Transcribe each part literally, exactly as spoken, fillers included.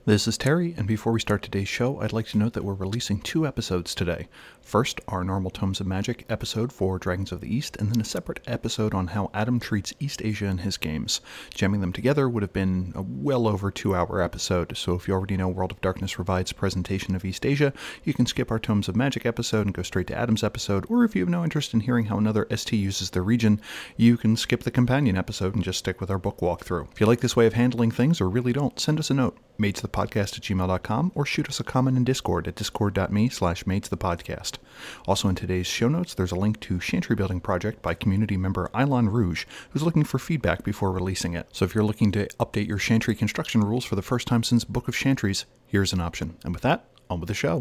This is Terry, and before we start today's show, I'd like to note that we're releasing two episodes today. First, our normal Tomes of Magic episode for Dragons of the East, and then a separate episode on how Adam treats East Asia in his games. Jamming them together would have been a well over two-hour episode, so if you already know World of Darkness Revived's presentation of East Asia, you can skip our Tomes of Magic episode and go straight to Adam's episode, or if you have no interest in hearing how another S T uses their region, you can skip the companion episode and just stick with our book walkthrough. If you like this way of handling things, or really don't, send us a note. madesthepodcast at gmail dot com, or shoot us a comment in Discord at discord.me slash madesthepodcast. Also in today's show notes, there's a link to Chantry Building Project by community member Elan Rouge, who's looking for feedback before releasing it. So if you're looking to update your Chantry construction rules for the first time since Book of Chantries, here's an option. And with that, on with the show.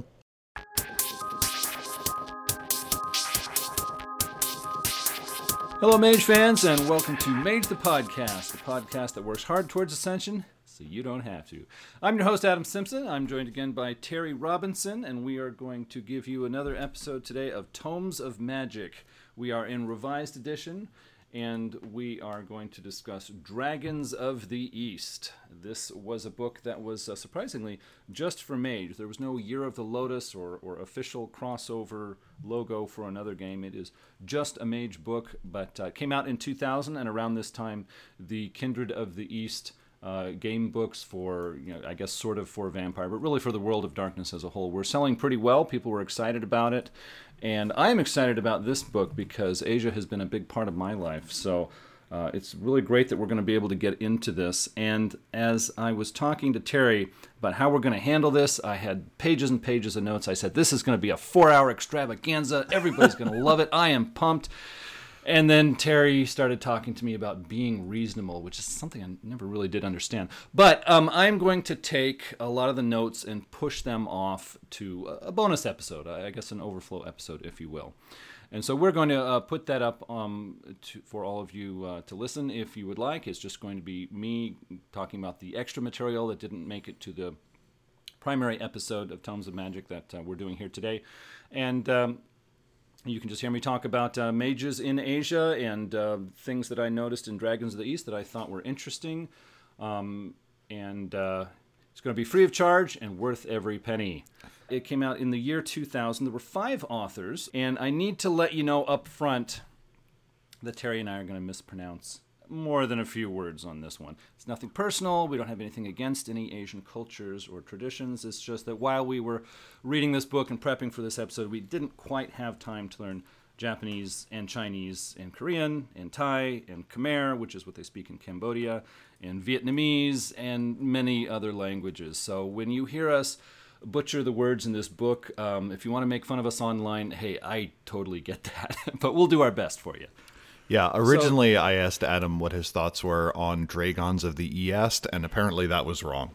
Hello, Mage fans, and welcome to Mage the Podcast, the podcast that works hard towards ascension so you don't have to. I'm your host, Adam Simpson. I'm joined again by Terry Robinson, and we are going to give you another episode today of Tomes of Magic. We are in revised edition, and we are going to discuss Dragons of the East. This was a book that was uh, surprisingly just for Mage. There was no Year of the Lotus or, or official crossover logo for another game. It is just a Mage book, but uh, came out in two thousand, and around this time, the Kindred of the East uh, game books for, you know, I guess sort of for Vampire, but really for the World of Darkness as a whole, were selling pretty well. People were excited about it. And I'm excited about this book because Asia has been a big part of my life. So uh, it's really great that we're going to be able to get into this. And as I was talking to Terry about how we're going to handle this, I had pages and pages of notes. I said, this is going to be a four-hour extravaganza. Everybody's going to love it. I am pumped. And then Terry started talking to me about being reasonable, which is something I never really did understand. But um, I'm going to take a lot of the notes and push them off to a bonus episode, I guess an overflow episode, if you will. And so we're going to uh, put that up um, to, for all of you uh, to listen if you would like. It's just going to be me talking about the extra material that didn't make it to the primary episode of Tomes of Magic that uh, we're doing here today. And Um, You can just hear me talk about uh, mages in Asia and uh, things that I noticed in Dragons of the East that I thought were interesting. Um, and uh, it's going to be free of charge and worth every penny. It came out in the year two thousand. There were five authors. And I need to let you know up front that Terry and I are going to mispronounce more than a few words on this one. It's nothing personal. We don't have anything against any Asian cultures or traditions. It's just that while we were reading this book and prepping for this episode, we didn't quite have time to learn Japanese and Chinese and Korean and Thai and Khmer, which is what they speak in Cambodia, and Vietnamese and many other languages. So when you hear us butcher the words in this book, um, if you want to make fun of us online, hey, I totally get that. But we'll do our best for you. Yeah, originally so, I asked Adam what his thoughts were on Dragons of the East, and apparently that was wrong.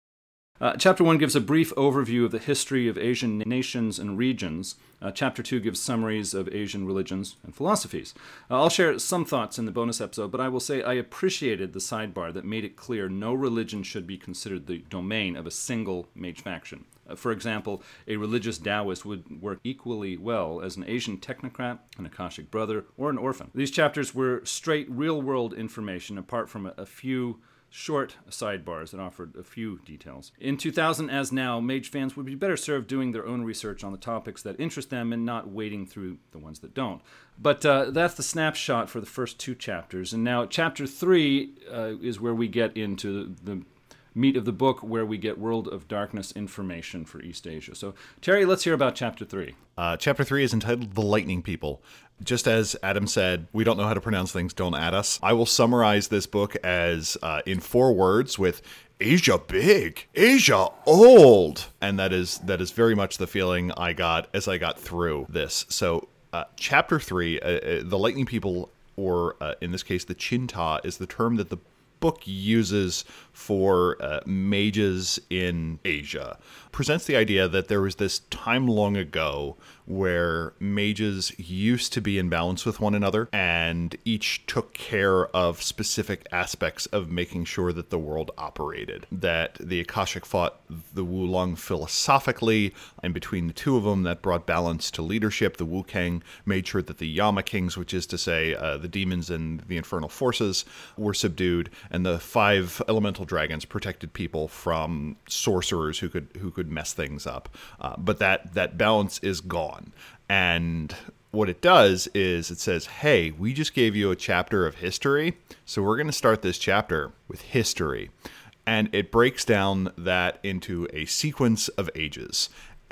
Uh, chapter one gives a brief overview of the history of Asian nations and regions. Uh, chapter two gives summaries of Asian religions and philosophies. Uh, I'll share some thoughts in the bonus episode, but I will say I appreciated the sidebar that made it clear no religion should be considered the domain of a single mage faction. Uh, for example, a religious Taoist would work equally well as an Asian technocrat, an Akashic brother, or an orphan. These chapters were straight real-world information apart from a, a few short sidebars that offered a few details. In two thousand, as now, Mage fans would be better served doing their own research on the topics that interest them and not wading through the ones that don't. But uh, that's the snapshot for the first two chapters. And now chapter three uh, is where we get into the meat of the book, where we get World of Darkness information for East Asia. So, Terry, let's hear about chapter three. Uh, chapter three is entitled The Lightning People. Just as Adam said, we don't know how to pronounce things, don't add us. I will summarize this book as uh, in four words with Asia big, Asia old. And that is that is very much the feeling I got as I got through this. So uh, chapter three, uh, uh, The Lightning People, or uh, in this case, the Chinta, is the term that the book uses for uh, mages in Asia. Presents the idea that there was this time long ago where mages used to be in balance with one another, and each took care of specific aspects of making sure that the world operated. That the Akashic fought the Wulong philosophically, and between the two of them, that brought balance to leadership. The Wukang made sure that the Yama Kings, which is to say uh, the demons and the infernal forces, were subdued, and the five elemental dragons protected people from sorcerers who could who could mess things up. Uh, but that that balance is gone, and what it does is it says, hey, we just gave you a chapter of history, so we're going to start this chapter with history. And it breaks down that into a sequence of ages.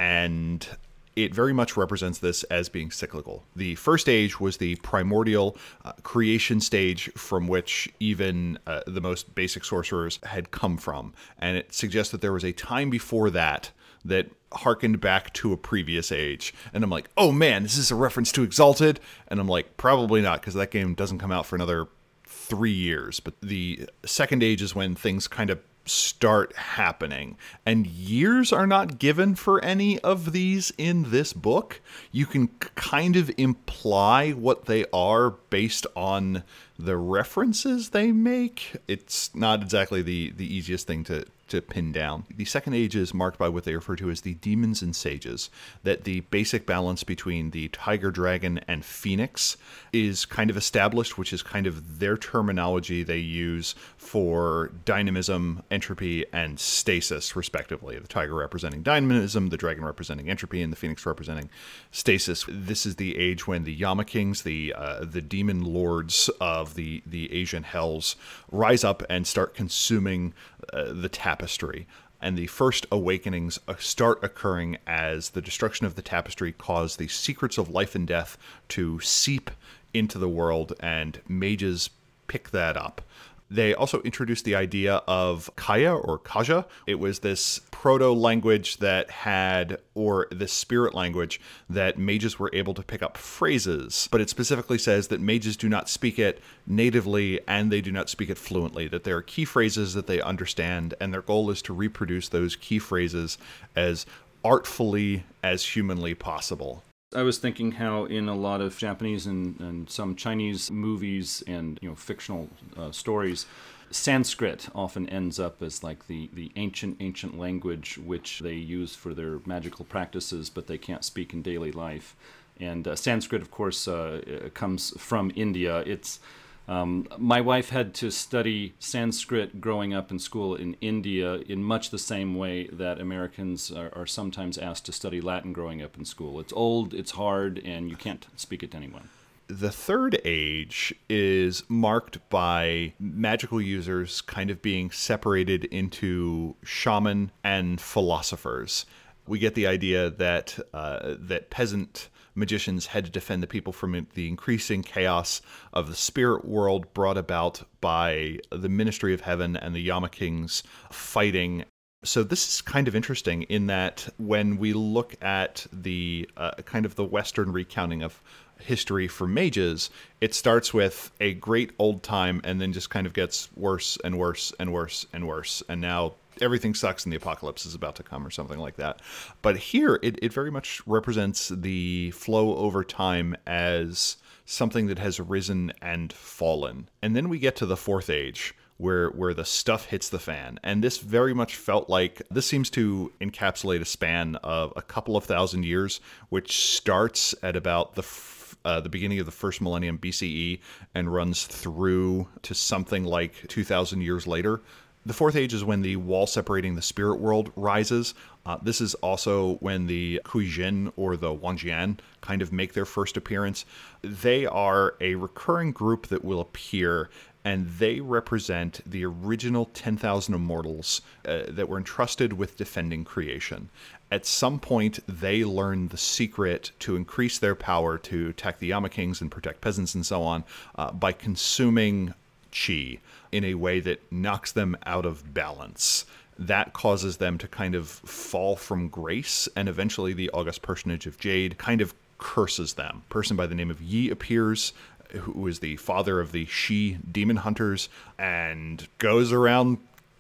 And it very much represents this as being cyclical. The first age was the primordial uh, creation stage from which even uh, the most basic sorcerers had come from. And it suggests that there was a time before that that harkened back to a previous age. And I'm like, oh man, is this a reference to Exalted? And I'm like, probably not, because that game doesn't come out for another three years. But the second age is when things kind of start happening, and years are not given for any of these in this book. You can kind of imply what they are based on the references they make. It's not exactly the the easiest thing to to pin down. The second age is marked by what they refer to as the demons and sages, that the basic balance between the tiger, dragon, and phoenix is kind of established, which is kind of their terminology they use for dynamism, entropy, and stasis, respectively. The tiger representing dynamism, the dragon representing entropy, and the phoenix representing stasis. This is the age when the Yama Kings, the uh, the demon lords of the, the Asian hells, rise up and start consuming uh, the tapestry. And the first awakenings start occurring as the destruction of the tapestry caused the secrets of life and death to seep into the world, and mages pick that up. They also introduced the idea of Kaya or Kaja. It was this proto-language that had, or this spirit language that mages were able to pick up phrases, but it specifically says that mages do not speak it natively and they do not speak it fluently, that there are key phrases that they understand, and their goal is to reproduce those key phrases as artfully as humanly possible. I was thinking how in a lot of Japanese and, and some Chinese movies and you know fictional uh, stories, Sanskrit often ends up as like the, the ancient, ancient language which they use for their magical practices, but they can't speak in daily life. And uh, Sanskrit, of course, uh, comes from India. It's Um, my wife had to study Sanskrit growing up in school in India in much the same way that Americans are, are sometimes asked to study Latin growing up in school. It's old, it's hard, and you can't speak it to anyone. The third age is marked by magical users kind of being separated into shaman and philosophers. We get the idea that uh, that peasant magicians had to defend the people from the increasing chaos of the spirit world brought about by the Ministry of Heaven and the Yama Kings fighting. So this is kind of interesting in that when we look at the uh, kind of the Western recounting of history for mages, it starts with a great old time and then just kind of gets worse and worse and worse and worse. And now everything sucks and the apocalypse is about to come or something like that. But here, it, it very much represents the flow over time as something that has risen and fallen. And then we get to the fourth age, where where the stuff hits the fan. And this very much felt like, this seems to encapsulate a span of a couple of thousand years, which starts at about the Uh, the beginning of the first millennium B C E and runs through to something like two thousand years later. The fourth age is when the wall separating the spirit world rises. Uh, this is also when the Kuijin or the Wanjian kind of make their first appearance. They are a recurring group that will appear, and they represent the original ten thousand immortals uh, that were entrusted with defending creation. At some point, they learn the secret to increase their power to attack the Yama Kings and protect peasants and so on uh, by consuming chi in a way that knocks them out of balance. That causes them to kind of fall from grace, and eventually the august personage of Jade kind of curses them. A person by the name of Yi appears, who is the father of the Shi demon hunters, and goes around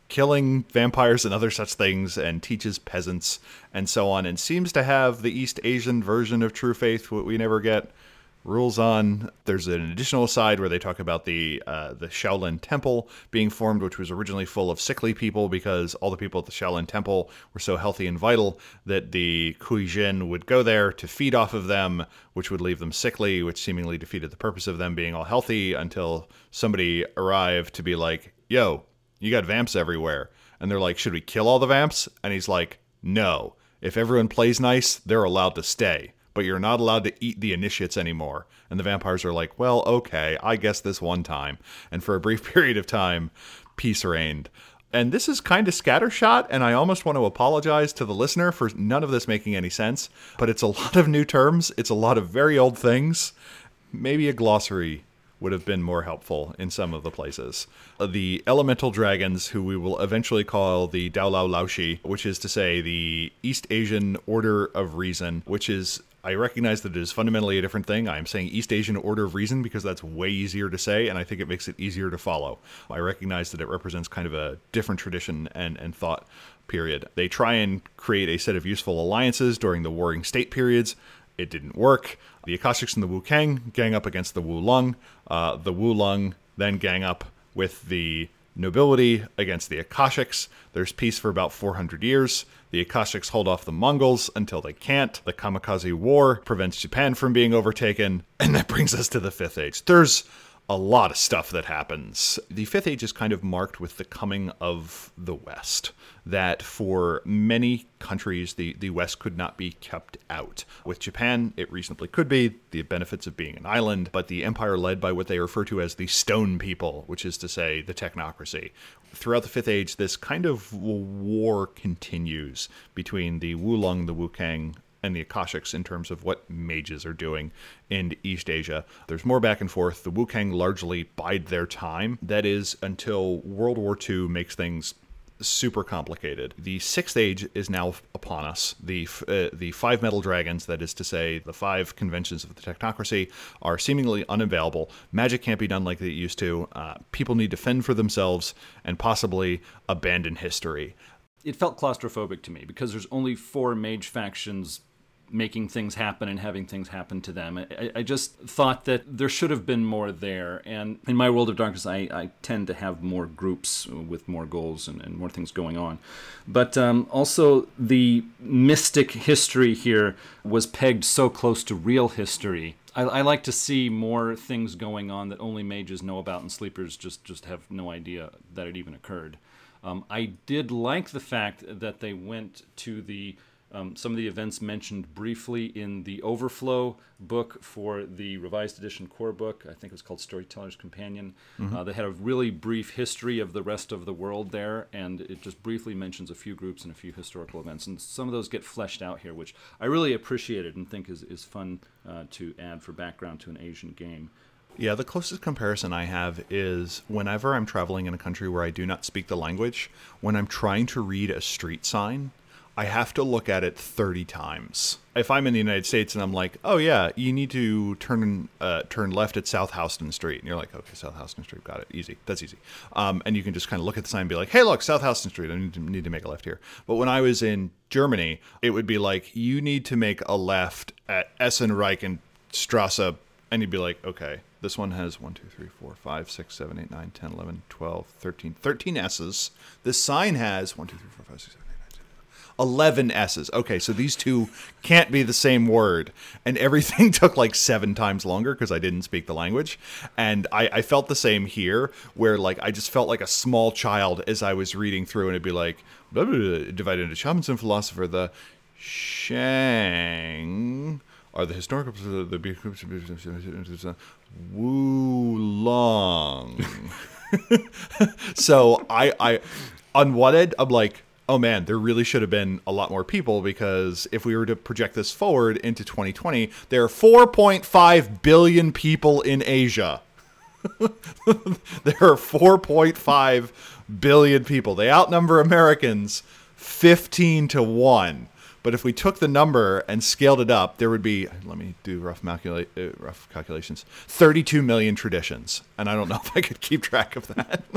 killing vampires and other such things, and teaches peasants and so on, and seems to have the East Asian version of true faith, what we never get rules on. There's an additional aside where they talk about the uh, the Shaolin Temple being formed, which was originally full of sickly people because all the people at the Shaolin Temple were so healthy and vital that the Kuei-jin would go there to feed off of them, which would leave them sickly, which seemingly defeated the purpose of them being all healthy until somebody arrived to be like, yo, you got vamps everywhere. And they're like, should we kill all the vamps? And he's like, no. If everyone plays nice, they're allowed to stay. But you're not allowed to eat the initiates anymore. And the vampires are like, well, okay, I guess this one time. And for a brief period of time, peace reigned. And this is kind of scattershot, and I almost want to apologize to the listener for none of this making any sense. But it's a lot of new terms. It's a lot of very old things. Maybe a glossary would have been more helpful in some of the places. The elemental dragons, who we will eventually call the Daolao Laoshi, which is to say the East Asian Order of Reason, which is, I recognize that it is fundamentally a different thing. I'm saying East Asian Order of Reason because that's way easier to say, and I think it makes it easier to follow. I recognize that it represents kind of a different tradition and, and thought period. They try and create a set of useful alliances during the Warring State periods. It didn't work. The Akashics and the Wu Kang gang up against the Wu Lung. Uh, the Wu Lung then gang up with the nobility against the Akashics. There's peace for about four hundred years. The Akashics hold off the Mongols until they can't. The Kamikaze War prevents Japan from being overtaken. And that brings us to the Fifth Age. There's a lot of stuff that happens. The Fifth Age is kind of marked with the coming of the West. That for many countries, the, the West could not be kept out. With Japan, it reasonably could be, the benefits of being an island, but the empire led by what they refer to as the Stone People, which is to say the technocracy. Throughout the Fifth Age, this kind of war continues between the Wu Lung, the Wu Kang, and the Akashics in terms of what mages are doing in East Asia. There's more back and forth. The Wu Kang largely bide their time. That is until World War Two makes things super complicated. The Sixth Age is now upon us. The uh, the five metal dragons, that is to say, the five conventions of the technocracy, are seemingly unavailable. Magic can't be done like it used to. Uh, people need to fend for themselves and possibly abandon history. It felt claustrophobic to me because there's only four mage factions making things happen and having things happen to them. I, I just thought that there should have been more there. And in my World of Darkness, I, I tend to have more groups with more goals and, and more things going on. But um, also the mystic history here was pegged so close to real history. I, I like to see more things going on that only mages know about and sleepers just, just have no idea that it even occurred. Um, I did like the fact that they went to the Um, some of the events mentioned briefly in the Overflow book for the revised edition core book. I think it was called Storyteller's Companion. Mm-hmm. Uh, they had a really brief history of the rest of the world there, and it just briefly mentions a few groups and a few historical events. And some of those get fleshed out here, which I really appreciated and think is, is fun uh, to add for background to an Asian game. Yeah, the closest comparison I have is whenever I'm traveling in a country where I do not speak the language, when I'm trying to read a street sign, I have to look at it thirty times. If I'm in the United States and I'm like, oh yeah, you need to turn uh, turn left at South Houston Street. And you're like, okay, South Houston Street, got it, easy, that's easy. Um, and you can just kind of look at the sign and be like, hey look, South Houston Street, I need to, need to make a left here. But when I was in Germany, it would be like, you need to make a left at Essen-Reichenstrasse. And you'd be like, okay, this one has one, two, three, four, five, six, seven, eight, nine, ten, eleven, twelve, thirteen, thirteen S's. This sign has one, two, three, four, five, six, seven, eleven S's. Okay, so these two can't be the same word. And everything took like seven times longer because I didn't speak the language. And I, I felt the same here, where like I just felt like a small child as I was reading through, and it'd be like, blah, blah, blah, divided into shamans and philosopher, the Shang are the historical, the Wu Long. So I, I, on one end, I'm like, oh man, there really should have been a lot more people, because if we were to project this forward into twenty twenty, there are four point five billion people in Asia. There are four point five billion people. They outnumber Americans fifteen to one. But if we took the number and scaled it up, there would be, let me do rough, macula- uh, rough calculations, thirty-two million traditions. And I don't know if I could keep track of that.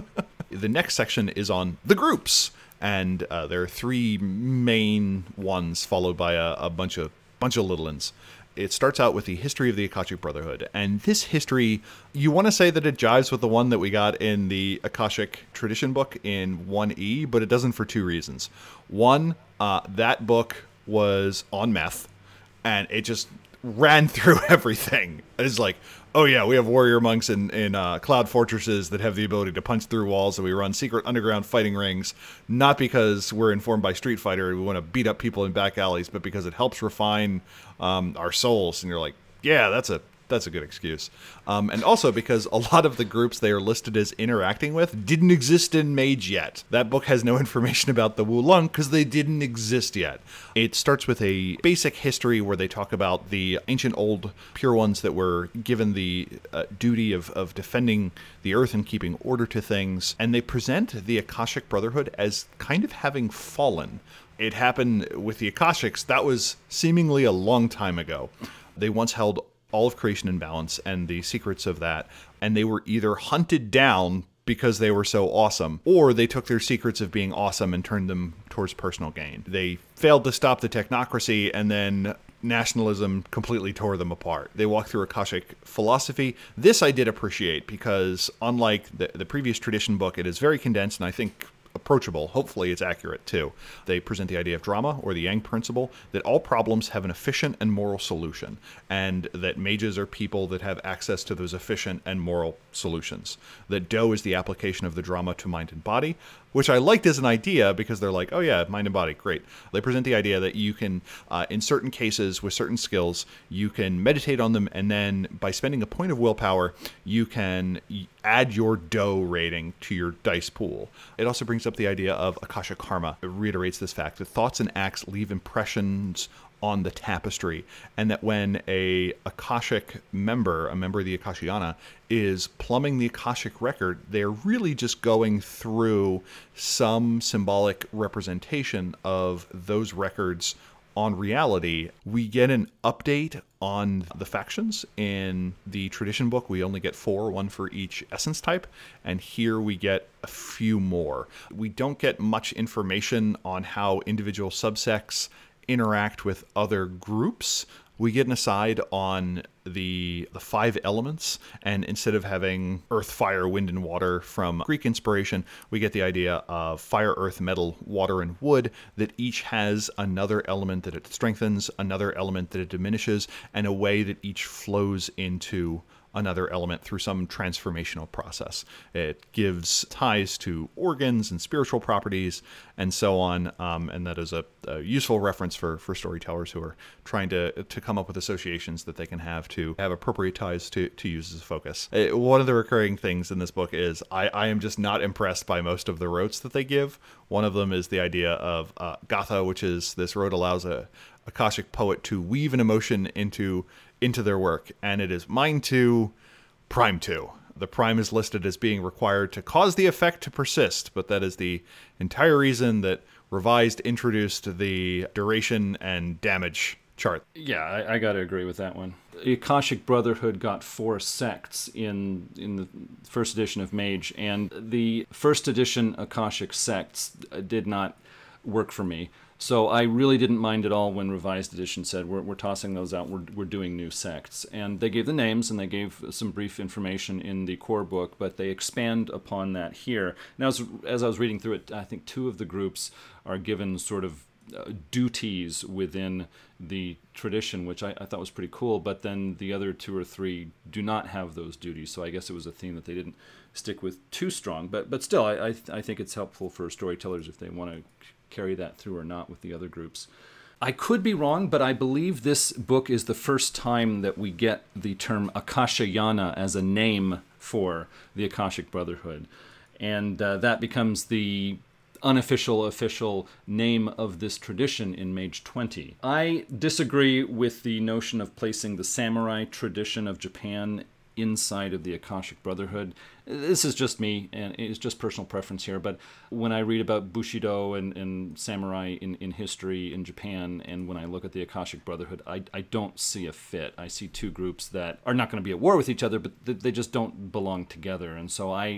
The next section is on the groups, and uh, there are three main ones, followed by a, a bunch of bunch of little ones. It starts out with the history of the Akashic Brotherhood, and this history, you want to say that it jives with the one that we got in the Akashic Tradition book in one E, but it doesn't for two reasons. One, uh, that book was on meth, and it just ran through everything. It's like, oh yeah, we have warrior monks in, in uh, cloud fortresses that have the ability to punch through walls, and we run secret underground fighting rings, not because we're informed by Street Fighter and we want to beat up people in back alleys, but because it helps refine um, our souls. And you're like, yeah, that's a that's a good excuse. Um, and also because a lot of the groups they are listed as interacting with didn't exist in Mage yet. That book has no information about the Wulong because they didn't exist yet. It starts with a basic history where they talk about the ancient old Pure Ones that were given the uh, duty of, of defending the earth and keeping order to things. And they present the Akashic Brotherhood as kind of having fallen. It happened with the Akashics. That was seemingly a long time ago. They once held all of creation in balance and the secrets of that, and they were either hunted down because they were so awesome, or they took their secrets of being awesome and turned them towards personal gain. They failed to stop the technocracy, and then nationalism completely tore them apart. They walked through Akashic philosophy. This I did appreciate because, unlike the, the previous tradition book, it is very condensed, and I think approachable. Hopefully it's accurate too. They present the idea of drama, or the Yang principle, that all problems have an efficient and moral solution, and that mages are people that have access to those efficient and moral solutions. That Do is the application of the drama to mind and body, which I liked as an idea because they're like, oh yeah, mind and body, great. They present the idea that you can, uh, in certain cases with certain skills, you can meditate on them, and then by spending a point of willpower, you can add your Do rating to your dice pool. It also brings up the idea of Akasha Karma. It reiterates this fact that thoughts and acts leave impressions on the tapestry, and that when a Akashic member, a member of the Akashiana, is plumbing the Akashic record, they're really just going through some symbolic representation of those records on reality. We get an update on the factions. In the tradition book, we only get four, one for each essence type, and here we get a few more. We don't get much information on how individual subsects interact with other groups. We get an aside on the the five elements, and instead of having earth, fire, wind, and water from Greek inspiration, we get the idea of fire, earth, metal, water, and wood, that each has another element that it strengthens, another element that it diminishes, and a way that each flows into another element through some transformational process. It gives ties to organs and spiritual properties and so on, um, and that is a, a useful reference for, for storytellers who are trying to to come up with associations that they can have to have appropriate ties to, to use as a focus. Uh, one of the recurring things in this book is I, I am just not impressed by most of the rotes that they give. One of them is the idea of uh, Gatha, which is this rote allows a Akashic poet to weave an emotion into into their work, and it is Mind two, Prime two. The Prime is listed as being required to cause the effect to persist, but that is the entire reason that Revised introduced the duration and damage chart. Yeah, I, I got to agree with that one. The Akashic Brotherhood got four sects in in the first edition of Mage, and the first edition Akashic sects did not work for me. So I really didn't mind at all when Revised Edition said, we're, we're tossing those out, we're, we're doing new sects. And they gave the names, and they gave some brief information in the core book, but they expand upon that here. Now, as, as I was reading through it, I think two of the groups are given sort of uh, duties within the tradition, which I, I thought was pretty cool, but then the other two or three do not have those duties, so I guess it was a theme that they didn't stick with too strong. But, but still, I, I, I think it's helpful for storytellers if they want to carry that through or not with the other groups. I could be wrong, but I believe this book is the first time that we get the term Akashayana as a name for the Akashic Brotherhood. And uh, that becomes the unofficial, official name of this tradition in Mage twenty. I disagree with the notion of placing the samurai tradition of Japan inside of the Akashic Brotherhood. This is just me, and it's just personal preference here, but when I read about Bushido and, and samurai in, in history in Japan, and when I look at the Akashic Brotherhood, I, I don't see a fit. I see two groups that are not going to be at war with each other, but they just don't belong together, and so I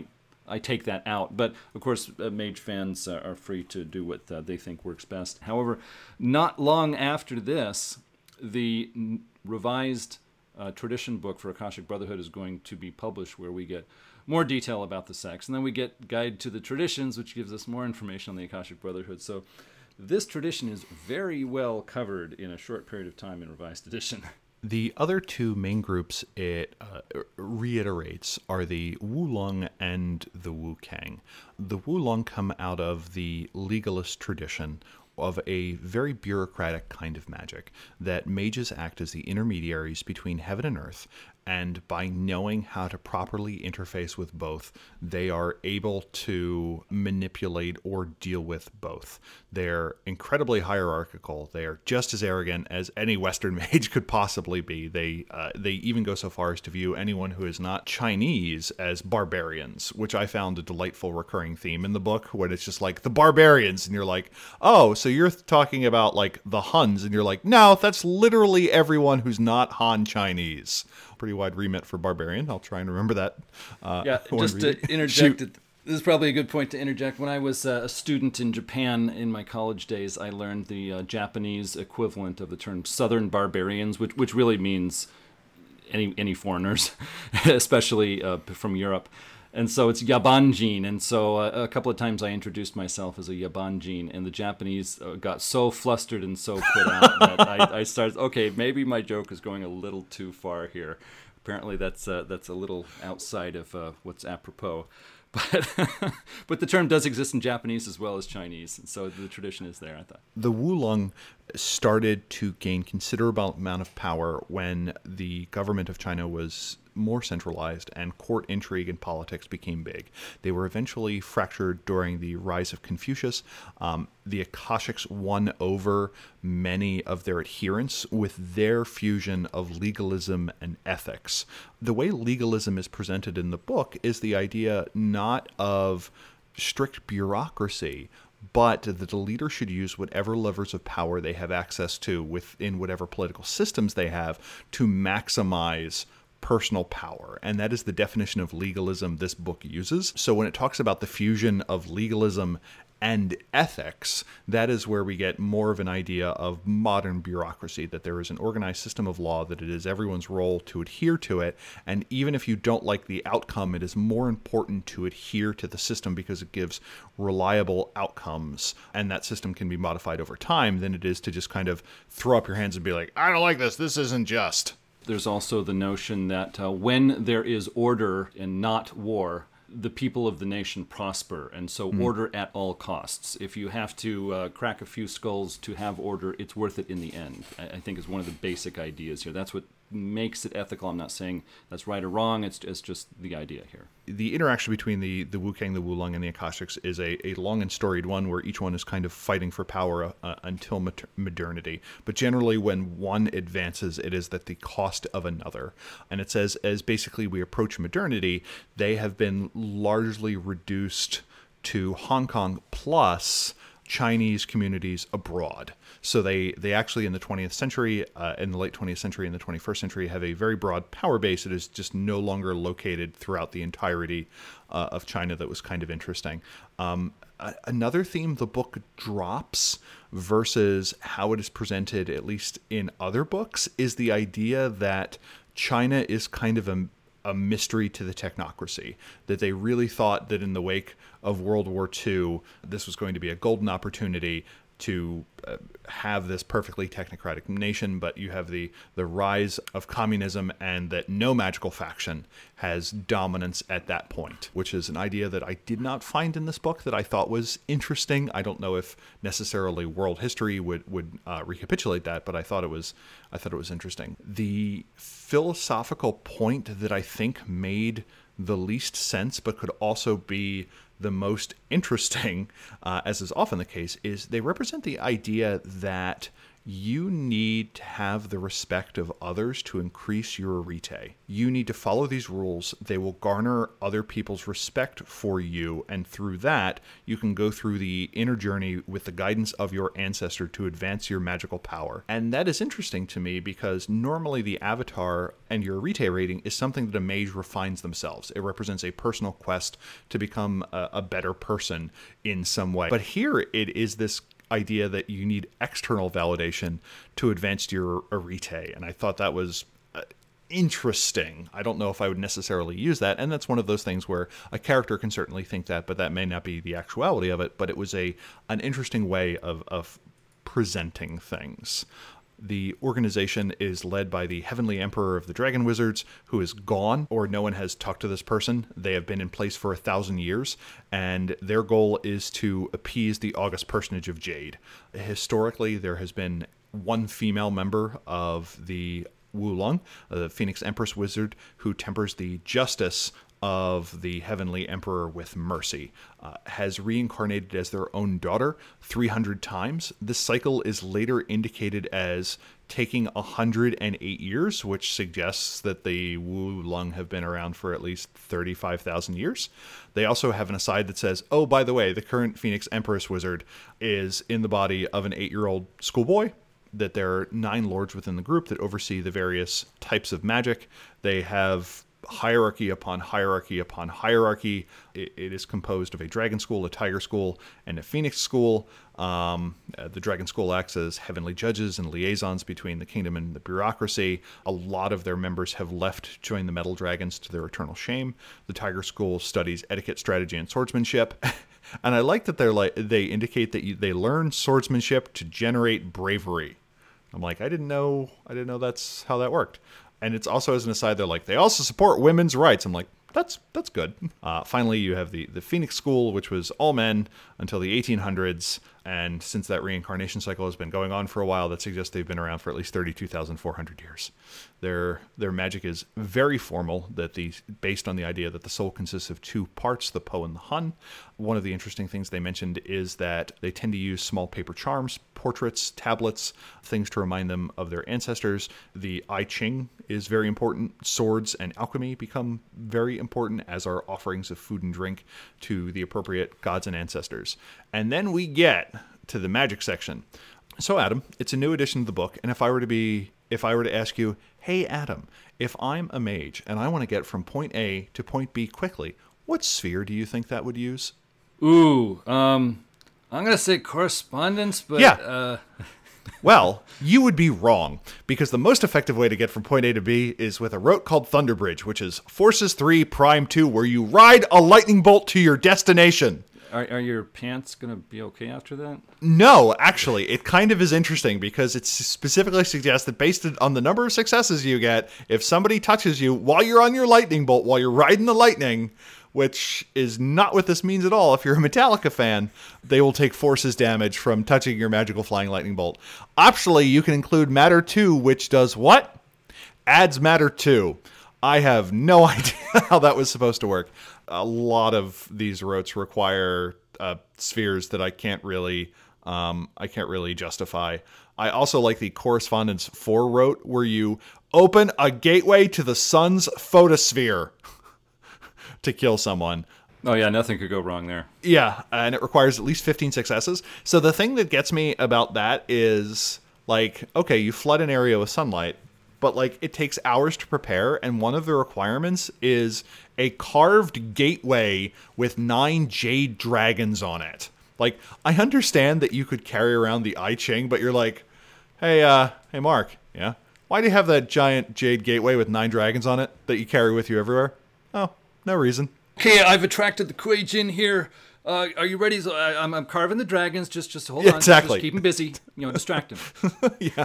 I take that out. But of course, uh, Mage fans uh, are free to do what uh, they think works best. However, not long after this, the n- revised uh, tradition book for Akashic Brotherhood is going to be published, where we get more detail about the sects. And then we get Guide to the Traditions, which gives us more information on the Akashic Brotherhood. So this tradition is very well covered in a short period of time in Revised Edition. The other two main groups it uh, reiterates are the Wulong and the Wukang. The Wulong come out of the legalist tradition of a very bureaucratic kind of magic, that mages act as the intermediaries between heaven and earth, and by knowing how to properly interface with both, they are able to manipulate or deal with both. They're incredibly hierarchical. They are just as arrogant as any Western mage could possibly be. They uh, they even go so far as to view anyone who is not Chinese as barbarians, which I found a delightful recurring theme in the book, when it's just like, the barbarians, and you're like, oh, so you're talking about like the Huns, and you're like, no, that's literally everyone who's not Han Chinese. Pretty wide remit for barbarian. I'll try and remember that. Uh, yeah, just to interject, Shoot. This is probably a good point to interject. When I was uh, a student in Japan in my college days, I learned the uh, Japanese equivalent of the term Southern barbarians, which which really means any any foreigners, especially uh, from Europe. And so it's Yabanjin. And so uh, a couple of times I introduced myself as a Yabanjin, and the Japanese uh, got so flustered and so put out that I, I started, okay, maybe my joke is going a little too far here. Apparently that's uh, that's a little outside of uh, what's apropos. But but the term does exist in Japanese as well as Chinese, and so the tradition is there, I thought. The Wulong started to gain considerable amount of power when the government of China was more centralized and court intrigue and politics became big. They were eventually fractured during the rise of Confucius. Um, the Akashics won over many of their adherents with their fusion of legalism and ethics. The way legalism is presented in the book is the idea not of strict bureaucracy, but that the leader should use whatever levers of power they have access to within whatever political systems they have to maximize personal power. And that is the definition of legalism this book uses. So when it talks about the fusion of legalism and ethics, that is where we get more of an idea of modern bureaucracy, that there is an organized system of law, that it is everyone's role to adhere to it. And even if you don't like the outcome, it is more important to adhere to the system because it gives reliable outcomes. And that system can be modified over time than it is to just kind of throw up your hands and be like, I don't like this. This isn't just. There's also the notion that uh, when there is order and not war, the people of the nation prosper, and so mm. order at all costs. If you have to uh, crack a few skulls to have order, it's worth it in the end, I, I think is one of the basic ideas here. That's what makes it ethical. I'm not saying that's right or wrong, it's, it's just the idea here. The interaction between the, the Wukang, the Wulong, and the Akashics is a, a long and storied one where each one is kind of fighting for power uh, until mater- modernity. But generally when one advances, it is at the cost of another. And it says, as basically we approach modernity, they have been largely reduced to Hong Kong plus Chinese communities abroad. So they, they actually in the twentieth century, uh, in the late twentieth century and the twenty-first century, have a very broad power base that is just no longer located throughout the entirety uh, of China. That was kind of interesting. Um, a- another theme the book drops versus how it is presented, at least in other books, is the idea that China is kind of a a mystery to the technocracy, that they really thought that in the wake of World War Two, this was going to be a golden opportunity to uh, have this perfectly technocratic nation, but you have the, the rise of communism and that no magical faction has dominance at that point, which is an idea that I did not find in this book that I thought was interesting. I don't know if necessarily world history would, would uh, recapitulate that, but I thought it was I thought it was interesting. The philosophical point that I think made the least sense, but could also be the most interesting, uh, as is often the case, is they represent the idea that you need to have the respect of others to increase your arete. You need to follow these rules. They will garner other people's respect for you, and through that, you can go through the inner journey with the guidance of your ancestor to advance your magical power. And that is interesting to me because normally the avatar and your arete rating is something that a mage refines themselves. It represents a personal quest to become a, a better person in some way. But here it is this idea that you need external validation to advance your arete, and I thought that was uh, interesting. I don't know if I would necessarily use that, and that's one of those things where a character can certainly think that, but that may not be the actuality of it. But it was a an interesting way of of presenting things. The organization is led by the Heavenly Emperor of the Dragon Wizards, who is gone, or no one has talked to this person. They have been in place for a thousand years, and their goal is to appease the august personage of Jade. Historically, there has been one female member of the Wulong, the Phoenix Empress Wizard, who tempers the justice of the Heavenly Emperor with mercy, uh, has reincarnated as their own daughter three hundred times. This cycle is later indicated as taking one hundred eight years, which suggests that the Wulong have been around for at least thirty-five thousand years. They also have an aside that says, oh, by the way, the current Phoenix Empress Wizard is in the body of an eight-year-old schoolboy, that there are nine lords within the group that oversee the various types of magic. They have hierarchy upon hierarchy upon hierarchy. It, it is composed of a dragon school, a tiger school, and a phoenix school. Um, uh, the dragon school acts as heavenly judges and liaisons between the kingdom and the bureaucracy. A lot of their members have left to join the metal dragons to their eternal shame. The tiger school studies etiquette, strategy, and swordsmanship. And I like that they're like they indicate that you, they learn swordsmanship to generate bravery. I'm like, I didn't know, I didn't know that's how that worked. And it's also, as an aside, they're like, they also support women's rights. I'm like, that's that's good. Uh, finally, you have the, the Phoenix School, which was all men until the eighteen hundreds. And since that reincarnation cycle has been going on for a while, that suggests they've been around for at least thirty-two thousand four hundred years. Their their magic is very formal, that the based on the idea that the soul consists of two parts, the Po and the Hun. One of the interesting things they mentioned is that they tend to use small paper charms, portraits, tablets, things to remind them of their ancestors. The I Ching is very important. Swords and alchemy become very important, as are offerings of food and drink to the appropriate gods and ancestors. And then we get to the magic section. So Adam, it's a new edition of the book, and if I were to be if I were to ask you, hey Adam, if I'm a mage and I want to get from point A to point B quickly, what sphere do you think that would use? Ooh, um, I'm going to say correspondence, but... Yeah. Uh... Well, you would be wrong, because the most effective way to get from point A to B is with a route called Thunderbridge, which is Forces three, Prime two, where you ride a lightning bolt to your destination. Are, are your pants going to be okay after that? No, actually, it kind of is interesting because it specifically suggests that based on the number of successes you get, if somebody touches you while you're on your lightning bolt, while you're riding the lightning, which is not what this means at all. If you're a Metallica fan, they will take forces damage from touching your magical flying lightning bolt. Optionally, you can include Matter two, which does what? Adds Matter two. I have no idea how that was supposed to work. A lot of these routes require uh, spheres that I can't really, um, I can't really justify. I also like the Correspondence four route, where you open a gateway to the sun's photosphere to kill someone. Oh yeah, nothing could go wrong there. Yeah, and it requires at least fifteen successes. So the thing that gets me about that is, like, okay, you flood an area with sunlight, but like it takes hours to prepare, and one of the requirements is a carved gateway with nine jade dragons on it. Like, I understand that you could carry around the I Ching, but you're like, hey, uh, hey Mark, yeah? Why do you have that giant jade gateway with nine dragons on it that you carry with you everywhere? Oh, no reason. Okay, I've attracted the Kuei Jin here. Uh, are you ready? So I, I'm, I'm carving the dragons. Just, just hold yeah, on. Exactly. Just keep them busy. You know, distract them. Yeah.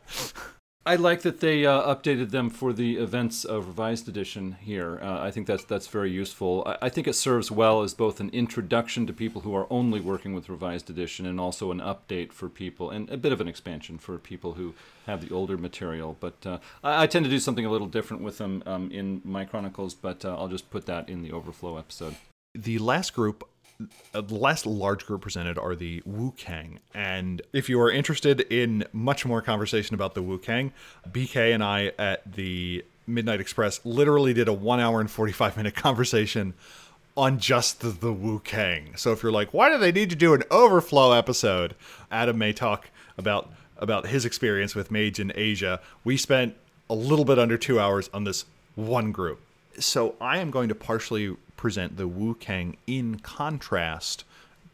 I like that they uh, updated them for the events of Revised Edition here. Uh, I think that's that's very useful. I, I think it serves well as both an introduction to people who are only working with Revised Edition, and also an update for people, and a bit of an expansion for people who have the older material. But uh, I, I tend to do something a little different with them um, in my Chronicles, but uh, I'll just put that in the Overflow episode. The last group uh, the last large group presented are the Wu Kang. And if you are interested in much more conversation about the Wu Kang, B K and I at the Midnight Express literally did a one hour and forty-five minute conversation on just the, the Wu Kang. So if you're like, why do they need to do an overflow episode? Adam may talk about about his experience with Mage in Asia. We spent a little bit under two hours on this one group. So I am going to partially present the Wu Kang in contrast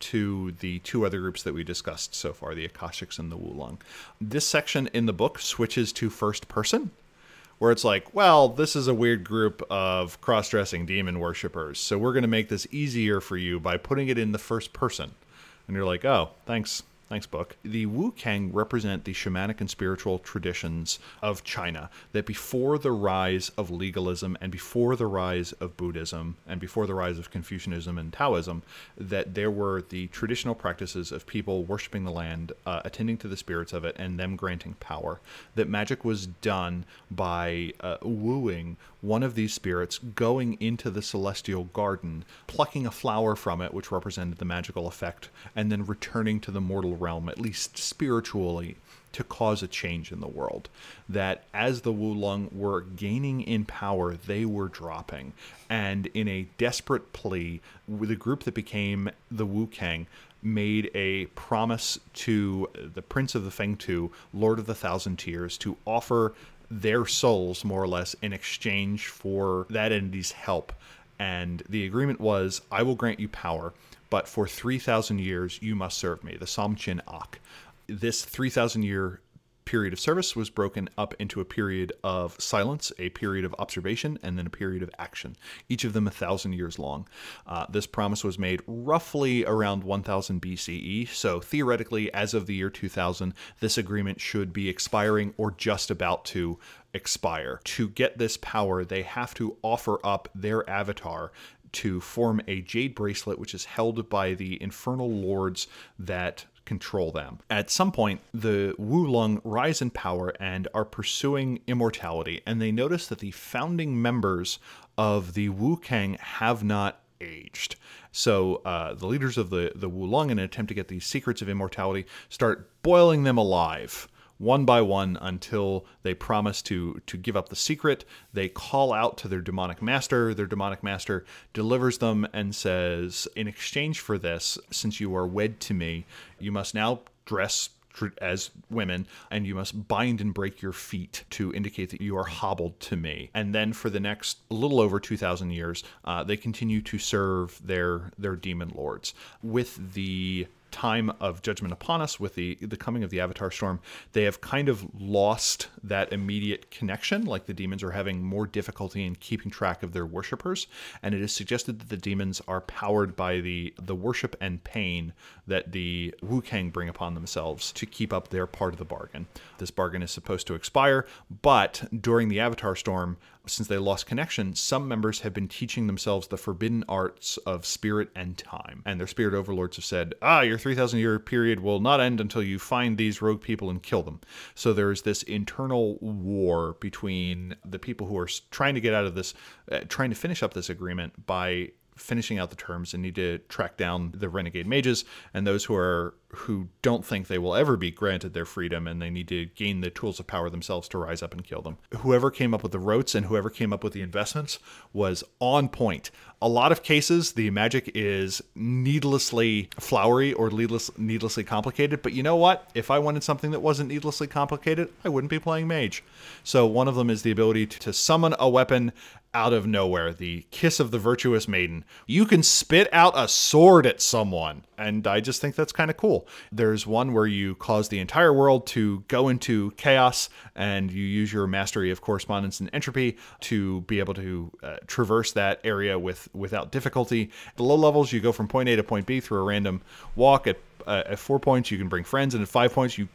to the two other groups that we discussed so far, the Akashics and the Wulong. This section in the book switches to first person, where it's like, well, this is a weird group of cross-dressing demon worshippers, so we're going to make this easier for you by putting it in the first person. And you're like, oh, thanks. Thanks, book. The Wu Kang represent the shamanic and spiritual traditions of China that before the rise of legalism and before the rise of Buddhism and before the rise of Confucianism and Taoism, that there were the traditional practices of people worshiping the land, uh, attending to the spirits of it, and them granting power. That magic was done by uh, wooing one of these spirits, going into the celestial garden, plucking a flower from it, which represented the magical effect, and then returning to the mortal realm, at least spiritually, to cause a change in the world. That as the Wulong were gaining in power, they were dropping. And in a desperate plea, the group that became the Wu Kang made a promise to the Prince of the Fengtu, Lord of the Thousand Tears, to offer their souls, more or less, in exchange for that entity's help. And the agreement was, I will grant you power, but for three thousand years you must serve me, the Samchin Ak. This three thousand year period of service was broken up into a period of silence, a period of observation, and then a period of action, each of them a thousand years long. Uh, this promise was made roughly around one thousand B C E, so theoretically, as of the year two thousand, this agreement should be expiring or just about to expire. To get this power, they have to offer up their avatar to form a jade bracelet, which is held by the infernal lords that control them. At some point, the Wulong rise in power and are pursuing immortality, and they notice that the founding members of the Wu Kang have not aged. So uh, the leaders of the, the Wulong, in an attempt to get these secrets of immortality, start boiling them alive, one by one, until they promise to to give up the secret. They call out to their demonic master. Their demonic master delivers them and says, in exchange for this, since you are wed to me, you must now dress as women, and you must bind and break your feet to indicate that you are hobbled to me. And then for the next little over two thousand years, uh, they continue to serve their their demon lords. With the time of judgment upon us, with the the coming of the Avatar Storm, they have kind of lost that immediate connection. Like, the demons are having more difficulty in keeping track of their worshippers, and it is suggested that the demons are powered by the the worship and pain that the Wu Kang bring upon themselves to keep up their part of the bargain. This bargain is supposed to expire, but during the Avatar Storm, since they lost connection, some members have been teaching themselves the forbidden arts of spirit and time. And their spirit overlords have said, ah, your three thousand year period will not end until you find these rogue people and kill them. So there's this internal war between the people who are trying to get out of this, uh, trying to finish up this agreement by finishing out the terms and need to track down the renegade mages, and those who are who don't think they will ever be granted their freedom, and they need to gain the tools of power themselves to rise up and kill them. Whoever came up with the rotes and whoever came up with the investments was on point. A lot of cases, the magic is needlessly flowery or needless, needlessly complicated, but you know what? If I wanted something that wasn't needlessly complicated, I wouldn't be playing mage. So one of them is the ability to, to summon a weapon out of nowhere, the Kiss of the Virtuous Maiden. You can spit out a sword at someone, and I just think that's kind of cool. There's one where you cause the entire world to go into chaos, and you use your mastery of correspondence and entropy to be able to uh, traverse that area with without difficulty. At the low levels, you go from point A to point B through a random walk. At, uh, at four points, you can bring friends, and at five points, you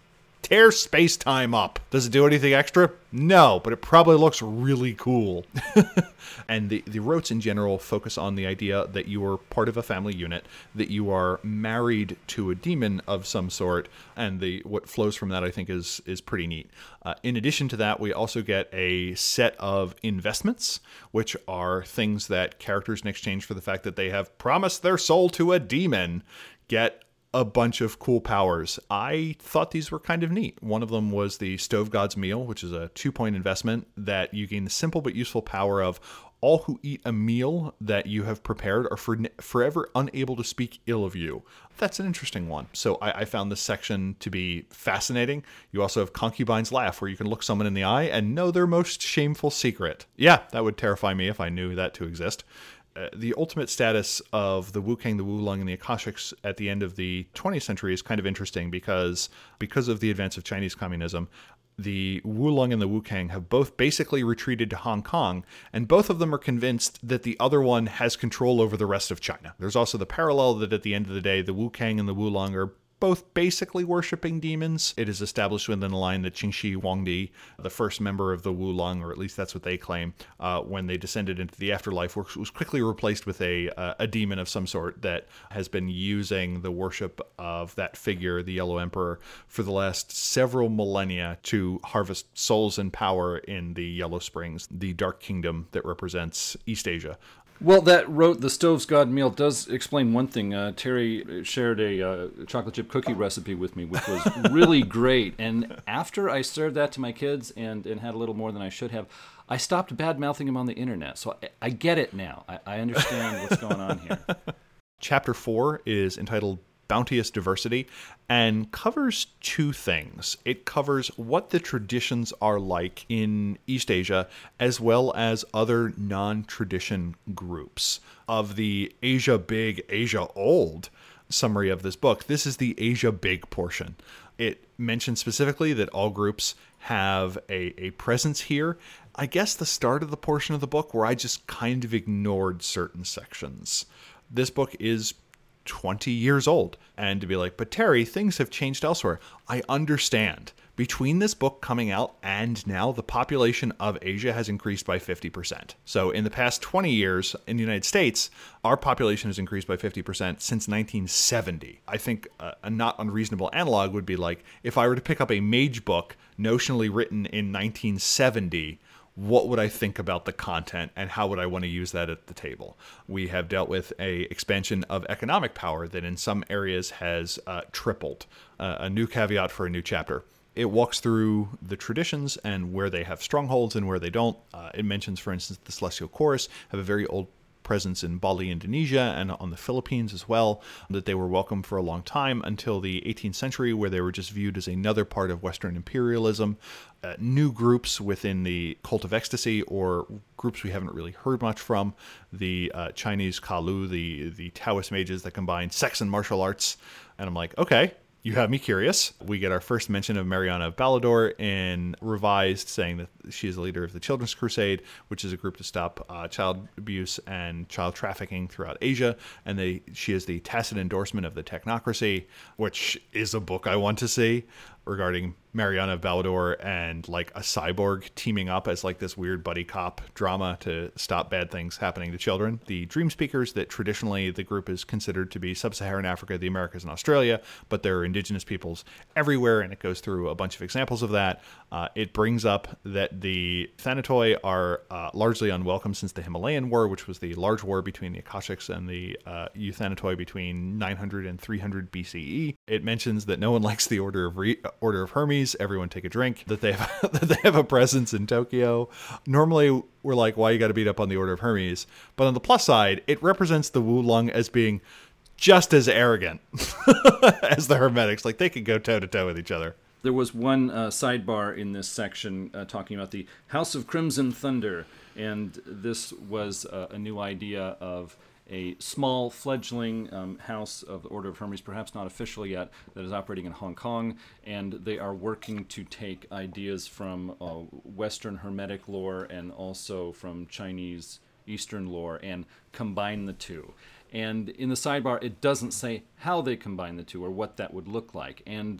tear space-time up. Does it do anything extra? No, but it probably looks really cool. And the, the rotes in general focus on the idea that you are part of a family unit, that you are married to a demon of some sort, and the what flows from that I think is is pretty neat. Uh, in addition to that, we also get a set of investments, which are things that characters in exchange for the fact that they have promised their soul to a demon get a bunch of cool powers. I thought these were kind of neat. One of them was the Stove God's Meal, which is a two-point investment that you gain the simple but useful power of all who eat a meal that you have prepared are for forever unable to speak ill of you. That's an interesting one. So I, I found this section to be fascinating. You also have Concubine's Laugh, where you can look someone in the eye and know their most shameful secret. Yeah, that would terrify me if I knew that to exist. Uh, the ultimate status of the Wu-Kang, the Wu-Lung, and the Akashics at the end of the twentieth century is kind of interesting because because of the advance of Chinese communism, the Wu-Lung and the Wu-Kang have both basically retreated to Hong Kong, and both of them are convinced that the other one has control over the rest of China. There's also the parallel that at the end of the day, the Wu-Kang and the Wu-Lung are both basically worshipping demons. It is established within the line that Qingxi Huangdi, the first member of the Wu-Lung, or at least that's what they claim, uh, when they descended into the afterlife, was quickly replaced with a uh, a demon of some sort that has been using the worship of that figure, the Yellow Emperor, for the last several millennia to harvest souls and power in the Yellow Springs, the Dark Kingdom that represents East Asia. Well, that wrote the Stove's God Meal does explain one thing. Uh, Terry shared a uh, chocolate chip cookie recipe with me, which was really great. And after I served that to my kids and, and had a little more than I should have, I stopped bad-mouthing him on the internet. So I, I get it now. I, I understand what's going on here. Chapter four is entitled Bounteous Diversity and covers two things. It covers what the traditions are like in East Asia, as well as other non-tradition groups. Of the Asia Big, Asia Old summary of this book, this is the Asia Big portion. It mentions specifically that all groups have a, a presence here. I guess the start of the portion of the book where I just kind of ignored certain sections. This book is twenty years old, and to be like, but Terry, things have changed elsewhere. I understand. Between this book coming out and now, the population of Asia has increased by fifty percent. So in the past twenty years in the United States, our population has increased by fifty percent since nineteen seventy. I think a, a not unreasonable analog would be like, if I were to pick up a mage book notionally written in nineteen seventy, what would I think about the content and how would I want to use that at the table? We have dealt with a expansion of economic power that in some areas has uh, tripled. Uh, a new caveat for a new chapter. It walks through the traditions and where they have strongholds and where they don't. Uh, it mentions, for instance, the Celestial Chorus have a very old presence in Bali, Indonesia, and on the Philippines as well, that they were welcome for a long time until the eighteenth century, where they were just viewed as another part of Western imperialism. Uh, new groups within the cult of ecstasy, or groups we haven't really heard much from, the uh, Chinese Kalu, the, the Taoist mages that combine sex and martial arts. And I'm like, okay, you have me curious. We get our first mention of Mariana of Balador in Revised, saying that she is the leader of the Children's Crusade, which is a group to stop uh, child abuse and child trafficking throughout Asia. And they, she is the tacit endorsement of the Technocracy, which is a book I want to see, regarding Mariana of Balador and like a cyborg teaming up as like this weird buddy cop drama to stop bad things happening to children. The Dream Speakers, that traditionally the group is considered to be Sub-Saharan Africa, the Americas, and Australia, but there are indigenous peoples everywhere, and it goes through a bunch of examples of that. Uh, it brings up that the Thanatoi are uh, largely unwelcome since the Himalayan War, which was the large war between the Akashics and the uh, Euthanatoi between nine hundred and three hundred B C E. It mentions that no one likes the Order of Re- Order of Hermes. Everyone take a drink. That they have that they have a presence in Tokyo. Normally, we're like, why you got to beat up on the Order of Hermes? But on the plus side, it represents the Wu-Lung as being just as arrogant as the Hermetics. Like, they could go toe to toe with each other. There was one uh, sidebar in this section uh, talking about the House of Crimson Thunder, and this was uh, a new idea of a small fledgling um, house of the Order of Hermes, perhaps not official yet, that is operating in Hong Kong, and they are working to take ideas from uh, Western Hermetic lore and also from Chinese Eastern lore and combine the two. And in the sidebar, it doesn't say how they combine the two or what that would look like. And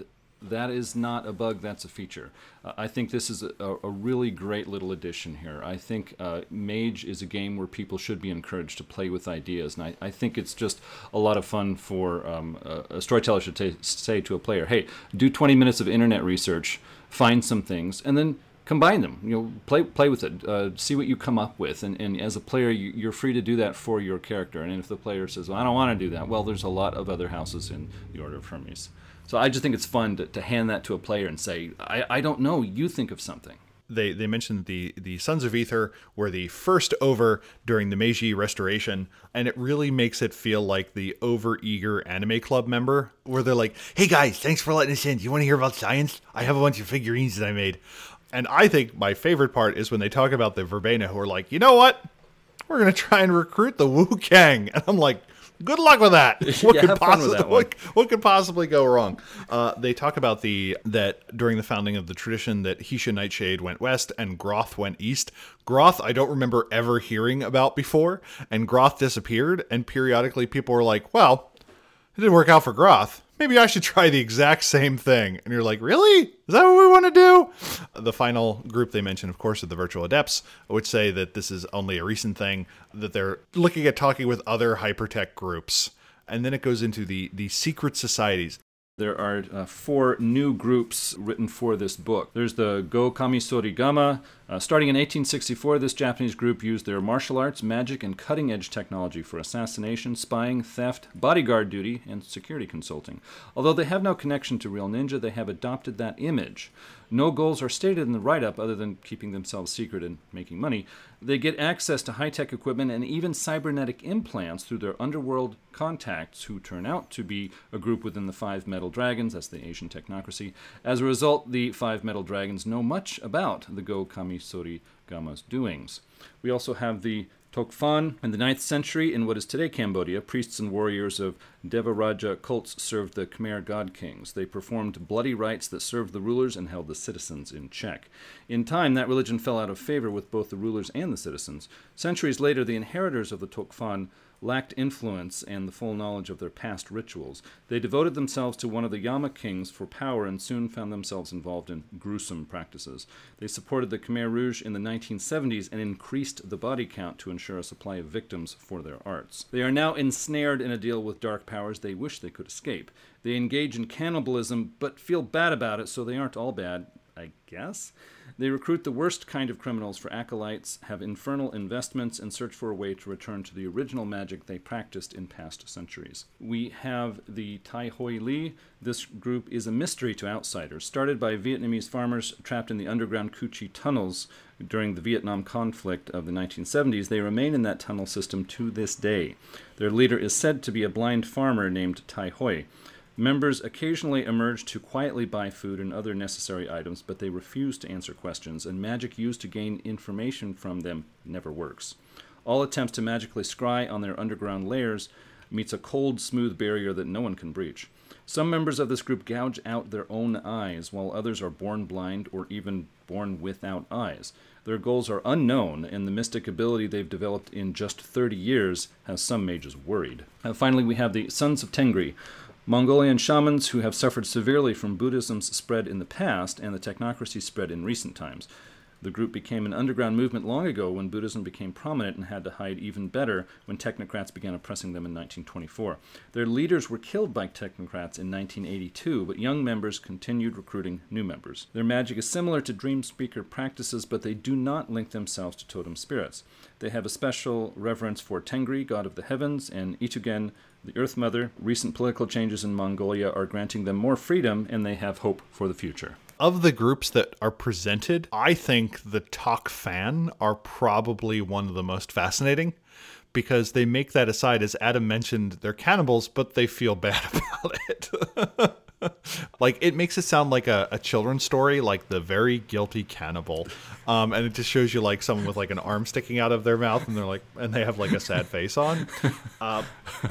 That is not a bug, that's a feature. Uh, I think this is a, a really great little addition here. I think uh, Mage is a game where people should be encouraged to play with ideas, and I, I think it's just a lot of fun for um, a, a storyteller should t- say to a player, hey, do twenty minutes of internet research, find some things, and then combine them. You know, play play with it. Uh, see what you come up with. And, and as a player, you, you're free to do that for your character. And if the player says, well, I don't want to do that, well, there's a lot of other houses in the Order of Hermes. So I just think it's fun to, to hand that to a player and say, I, I don't know, you think of something. They they mentioned the, the Sons of Aether were the first over during the Meiji Restoration, and it really makes it feel like the over-eager anime club member, where they're like, hey guys, thanks for letting us in. Do you want to hear about science? I have a bunch of figurines that I made. And I think my favorite part is when they talk about the Verbena, who are like, you know what? We're going to try and recruit the Wu Kang. And I'm like, good luck with that. What, yeah, could, have fun possibly, with that one. what, what could possibly go wrong? Uh, they talk about the that during the founding of the tradition that Hesha Nightshade went west and Groth went east. Groth, I don't remember ever hearing about before. And Groth disappeared. And periodically people were like, well, it didn't work out for Groth. Maybe I should try the exact same thing. And you're like, really? Is that what we want to do? The final group they mentioned, of course, are the Virtual Adepts, which say that this is only a recent thing, that they're looking at talking with other hypertech groups. And then it goes into the, the secret societies. There are uh, four new groups written for this book. There's the Go Kamisori Gama. Uh, starting in eighteen sixty-four, this Japanese group used their martial arts, magic, and cutting-edge technology for assassination, spying, theft, bodyguard duty, and security consulting. Although they have no connection to real ninja, they have adopted that image. No goals are stated in the write-up other than keeping themselves secret and making money. They get access to high-tech equipment and even cybernetic implants through their underworld contacts, who turn out to be a group within the Five Metal Dragons. That's the Asian technocracy. As a result, the Five Metal Dragons know much about the Go Kamisori Gama's doings. We also have the Tokfan. In the ninth century, in what is today Cambodia, priests and warriors of Devaraja cults served the Khmer god kings. They performed bloody rites that served the rulers and held the citizens in check. In time, that religion fell out of favor with both the rulers and the citizens. Centuries later, the inheritors of the Tokfan lacked influence and the full knowledge of their past rituals. They devoted themselves to one of the Yama kings for power and soon found themselves involved in gruesome practices. They supported the Khmer Rouge in the nineteen seventies and increased the body count to ensure a supply of victims for their arts. They are now ensnared in a deal with dark powers they wish they could escape. They engage in cannibalism but feel bad about it, so they aren't all bad, I guess. They recruit the worst kind of criminals for acolytes, have infernal investments, and search for a way to return to the original magic they practiced in past centuries. We have the Tai Hoi Li. This group is a mystery to outsiders. Started by Vietnamese farmers trapped in the underground Cu Chi tunnels during the Vietnam conflict of the nineteen seventies, they remain in that tunnel system to this day. Their leader is said to be a blind farmer named Tai Hoi. Members occasionally emerge to quietly buy food and other necessary items, but they refuse to answer questions, and magic used to gain information from them never works. All attempts to magically scry on their underground layers meets a cold, smooth barrier that no one can breach. Some members of this group gouge out their own eyes, while others are born blind or even born without eyes. Their goals are unknown, and the mystic ability they've developed in just thirty years has some mages worried. Uh, finally, we have the Sons of Tengri, Mongolian shamans who have suffered severely from Buddhism's spread in the past and the technocracy spread in recent times. The group became an underground movement long ago when Buddhism became prominent and had to hide even better when technocrats began oppressing them in nineteen twenty-four. Their leaders were killed by technocrats in nineteen eighty-two, but young members continued recruiting new members. Their magic is similar to Dream Speaker practices, but they do not link themselves to totem spirits. They have a special reverence for Tengri, god of the heavens, and Itugen, the Earth Mother. Recent political changes in Mongolia are granting them more freedom, and they have hope for the future. Of the groups that are presented, I think the Tokfan are probably one of the most fascinating because they make that aside. As Adam mentioned, they're cannibals, but they feel bad about it. Like, it makes it sound like a, a children's story, like The Very Guilty Cannibal. Um, and it just shows you like someone with like an arm sticking out of their mouth and they're like, and they have like a sad face on. Uh,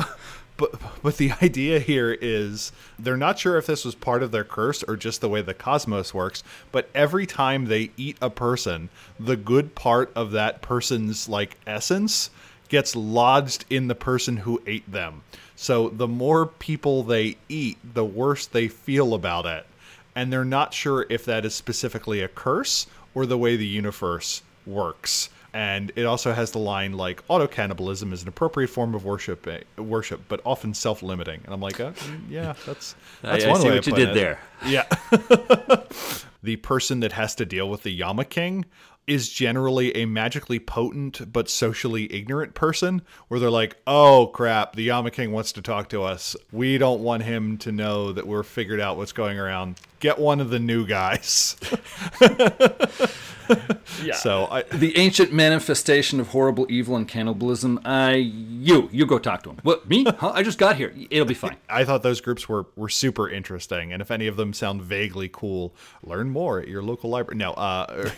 But, but the idea here is they're not sure if this was part of their curse or just the way the cosmos works, but every time they eat a person, the good part of that person's like essence gets lodged in the person who ate them. So the more people they eat, the worse they feel about it. and they're not sure if that is specifically a curse or the way the universe works. And it also has the line like, auto-cannibalism is an appropriate form of worship, uh, worship, but often self-limiting. And I'm like, uh, yeah, that's, that's I, one I see way what to you put did it. there. Yeah. The person that has to deal with the Yama King is generally a magically potent but socially ignorant person, where they're like, oh crap, the Yama King wants to talk to us. We don't want him to know that we're figured out what's going around. Get one of the new guys. Yeah. So I, the ancient manifestation of horrible evil and cannibalism. I, you, you go talk to him. What, me? Huh? I just got here. It'll be fine. I thought those groups were, were super interesting. And if any of them sound vaguely cool, learn more at your local library. No, uh,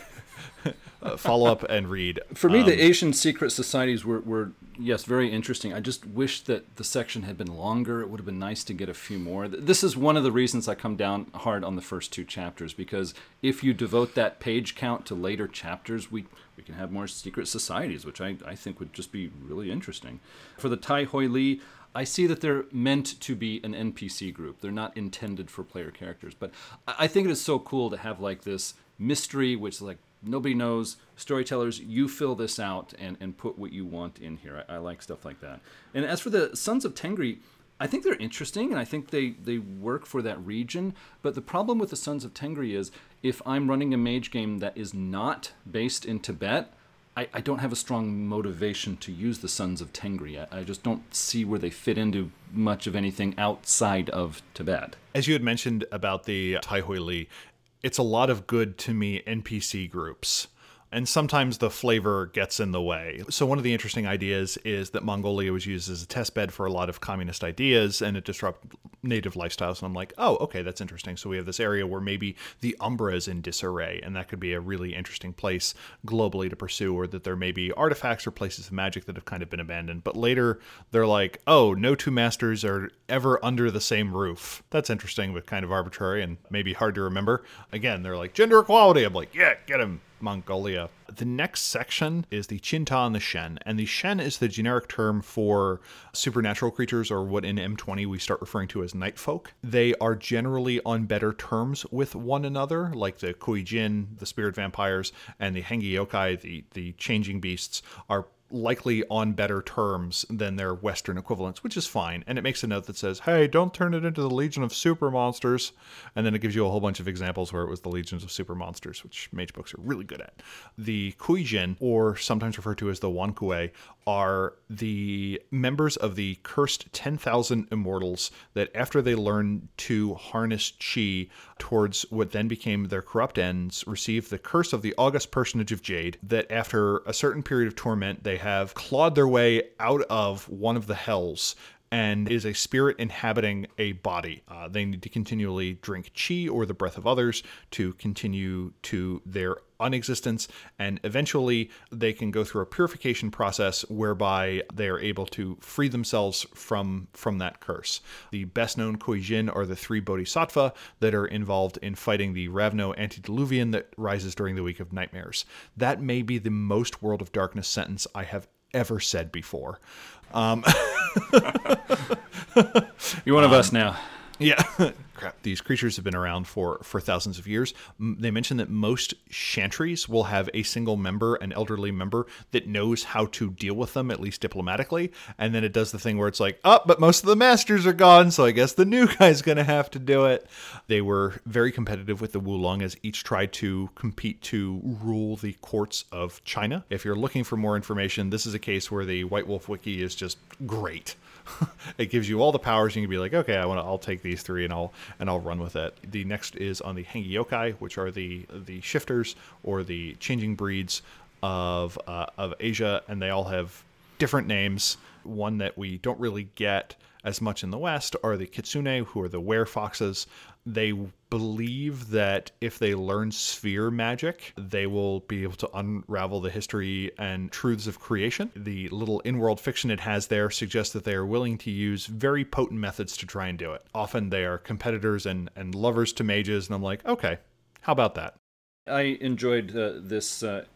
uh, follow up and read. For me, um, the Asian secret societies were, were, yes, very interesting. I just wish that the section had been longer. It would have been nice to get a few more. This is one of the reasons I come down hard on the first two chapters, because if you devote that page count to later chapters, we we can have more secret societies, which I, I think would just be really interesting. For the Tai Hoi Li, I see that they're meant to be an N P C group. They're not intended for player characters. But I, I think it is so cool to have like this mystery, which like nobody knows. Storytellers, you fill this out and, and put what you want in here. I, I like stuff like that. And as for the Sons of Tengri, I think they're interesting, and I think they, they work for that region. But the problem with the Sons of Tengri is, if I'm running a mage game that is not based in Tibet, I, I don't have a strong motivation to use the Sons of Tengri. I, I just don't see where they fit into much of anything outside of Tibet. As you had mentioned about the Tai Hoi Li, it's a lot of good to me N P C groups. And sometimes the flavor gets in the way. So one of the interesting ideas is that Mongolia was used as a test bed for a lot of communist ideas, and it disrupted native lifestyles. And I'm like, oh, okay, that's interesting. So we have this area where maybe the Umbra is in disarray, and that could be a really interesting place globally to pursue, or that there may be artifacts or places of magic that have kind of been abandoned. But later, they're like, oh, no two masters are ever under the same roof. That's interesting, but kind of arbitrary and maybe hard to remember. Again, they're like, gender equality. I'm like, yeah, get him. Mongolia. The next section is the Chinta and the Shen, and the Shen is the generic term for supernatural creatures, or what in M twenty we start referring to as night folk. They are generally on better terms with one another, like the Kuijin, the spirit vampires, and the Hengi Yokai, the, the changing beasts, are likely on better terms than their Western equivalents, which is fine. And it makes a note that says, hey, don't turn it into the Legion of Super Monsters. And then it gives you a whole bunch of examples where it was the Legions of Super Monsters, which mage books are really good at. The Kuijin, or sometimes referred to as the Wankue, are the members of the cursed ten thousand immortals that after they learn to harness chi towards what then became their corrupt ends, receive the curse of the august personage of Jade, that after a certain period of torment, they have clawed their way out of one of the hells and is a spirit inhabiting a body. Uh, they need to continually drink chi or the breath of others to continue to their unexistence, and eventually they can go through a purification process whereby they are able to free themselves from from that curse. The best known Kuijin are the three bodhisattva that are involved in fighting the Ravno antediluvian that rises during the week of nightmares. That may be the most World of Darkness sentence I have ever said before. Um, You're one of um, us now. Yeah. Crap. These creatures have been around for, for thousands of years. They mention that most chantries will have a single member, an elderly member, that knows how to deal with them, at least diplomatically. And then it does the thing where it's like, oh, but most of the masters are gone, so I guess the new guy's going to have to do it. They were very competitive with the Wulong, as each tried to compete to rule the courts of China. If you're looking for more information, this is a case where the White Wolf Wiki is just great. It gives you all the powers, and you can be like, okay, I want to. I'll take these three, and I'll and I'll run with it. The next is on the Hengi Yokai, which are the the shifters or the changing breeds of uh, of Asia, and they all have different names. One that we don't really get as much in the West are the Kitsune, who are the were-foxes. They believe that if they learn sphere magic, they will be able to unravel the history and truths of creation. The little in-world fiction it has there suggests that they are willing to use very potent methods to try and do it. Often they are competitors and, and lovers to mages, and I'm like, okay, how about that? I enjoyed uh, this uh,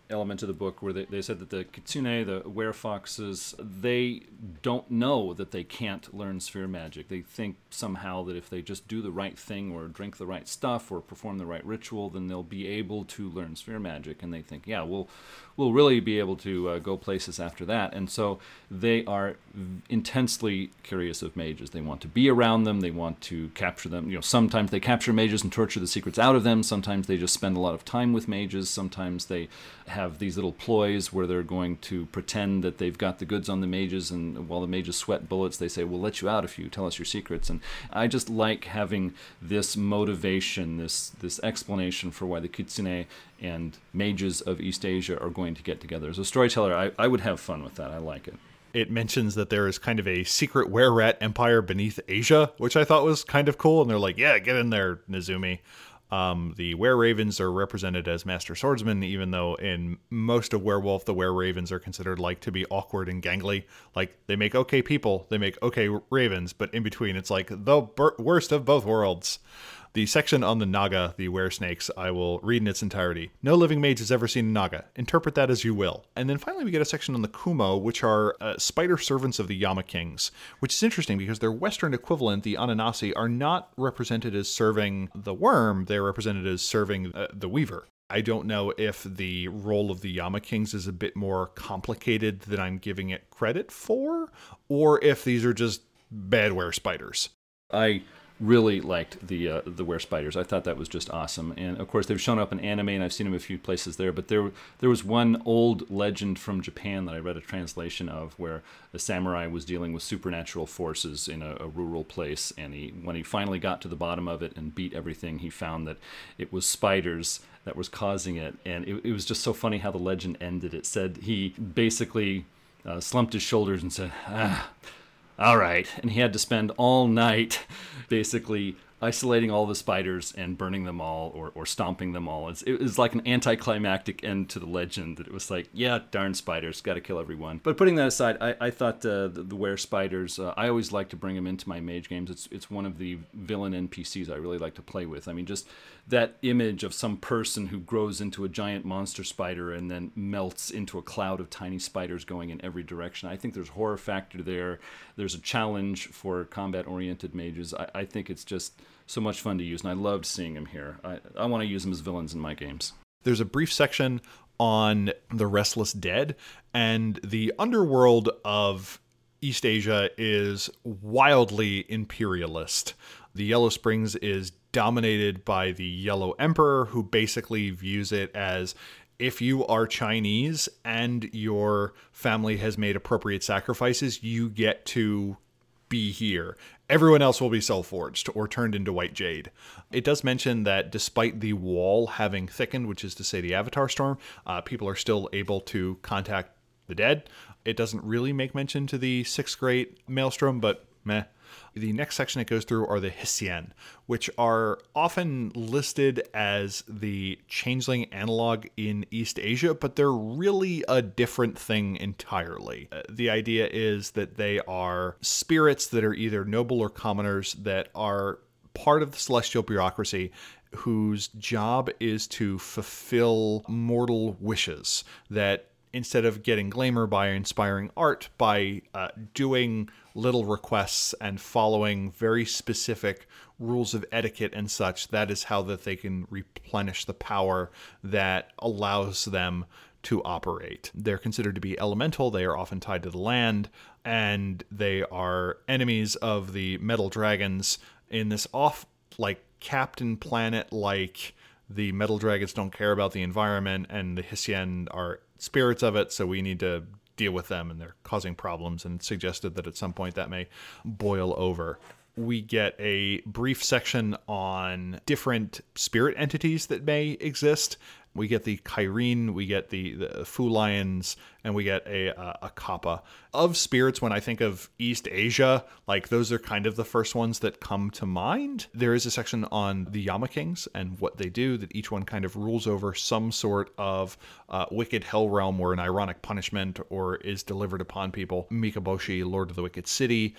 element of the book where they, they said that the kitsune, the werefoxes, they don't know that they can't learn sphere magic. They think somehow that if they just do the right thing or drink the right stuff or perform the right ritual, then they'll be able to learn sphere magic. And they think, yeah, we'll we'll really be able to uh, go places after that. And so they are intensely curious of mages. They want to be around them. They want to capture them. You know, sometimes they capture mages and torture the secrets out of them. Sometimes they just spend a lot of time with mages. Sometimes they have these little ploys where they're going to pretend that they've got the goods on the mages, and while the mages sweat bullets, they say, we'll let you out if you tell us your secrets. And I just like having this motivation, this this explanation for why the kitsune and mages of East Asia are going to get together. As a storyteller, I, I would have fun with that. I like it. It mentions that there is kind of a secret were-rat empire beneath Asia, which I thought was kind of cool. And they're like, yeah, get in there, Nezumi. Um, the were-ravens are represented as master swordsmen, even though in most of Werewolf, the were-ravens are considered like to be awkward and gangly. Like, they make okay people, they make okay ravens, but in between it's like the bur- worst of both worlds. The section on the Naga, the were-snakes, I will read in its entirety. No living mage has ever seen a Naga. Interpret that as you will. And then finally we get a section on the Kumo, which are uh, spider servants of the Yama Kings, which is interesting because their Western equivalent, the Ananasi, are not represented as serving the worm. They're represented as serving uh, the weaver. I don't know if the role of the Yama Kings is a bit more complicated than I'm giving it credit for, or if these are just bad were spiders. I really liked the uh, the were spiders. I thought that was just awesome. And of course they've shown up in anime, and I've seen them a few places there, but there there was one old legend from Japan that I read a translation of where a samurai was dealing with supernatural forces in a, a rural place, and he when he finally got to the bottom of it and beat everything, he found that it was spiders that was causing it. And it, it was just so funny how the legend ended. It said he basically uh, slumped his shoulders and said, ah, all right. And he had to spend all night basically isolating all the spiders and burning them all, or, or stomping them all. It's, it was like an anticlimactic end to the legend. That it was like, yeah, darn spiders, got to kill everyone. But putting that aside, I, I thought uh, the, the were spiders, uh, I always like to bring them into my mage games. It's it's one of the villain N P Cs I really like to play with. I mean, just that image of some person who grows into a giant monster spider and then melts into a cloud of tiny spiders going in every direction. I think there's horror factor there. There's a challenge for combat-oriented mages. I, I think it's just so much fun to use, and I loved seeing them here. I, I want to use them as villains in my games. There's a brief section on the Restless Dead, and the underworld of East Asia is wildly imperialist. The Yellow Springs is dominated by the Yellow Emperor, who basically views it as, if you are Chinese and your family has made appropriate sacrifices, you get to be here. Everyone else will be self-forged or turned into white jade. It does mention that despite the wall having thickened, which is to say the Avatar Storm, uh, people are still able to contact the dead. It doesn't really make mention to the sixth great Maelstrom, but meh. The next section it goes through are the Hsien, which are often listed as the changeling analog in East Asia, but they're really a different thing entirely. Uh, the idea is that they are spirits that are either noble or commoners that are part of the celestial bureaucracy, whose job is to fulfill mortal wishes, that instead of getting glamour by inspiring art, by uh, doing little requests and following very specific rules of etiquette and such, that is how that they can replenish the power that allows them to operate. They're considered to be elemental. They are often tied to the land, and they are enemies of the metal dragons in this off, like, Captain Planet, like, the metal dragons don't care about the environment, and the Hsien are spirits of it, so we need to deal with them, and they're causing problems, and suggested that at some point that may boil over. We get a brief section on different spirit entities that may exist. We get the Kyrene, we get the, the Fu Lions, and we get a, a, a Kappa. Of spirits, when I think of East Asia, like, those are kind of the first ones that come to mind. There is a section on the Yama Kings and what they do, that each one kind of rules over some sort of uh, wicked hell realm where an ironic punishment or is delivered upon people. Mikaboshi, Lord of the Wicked City,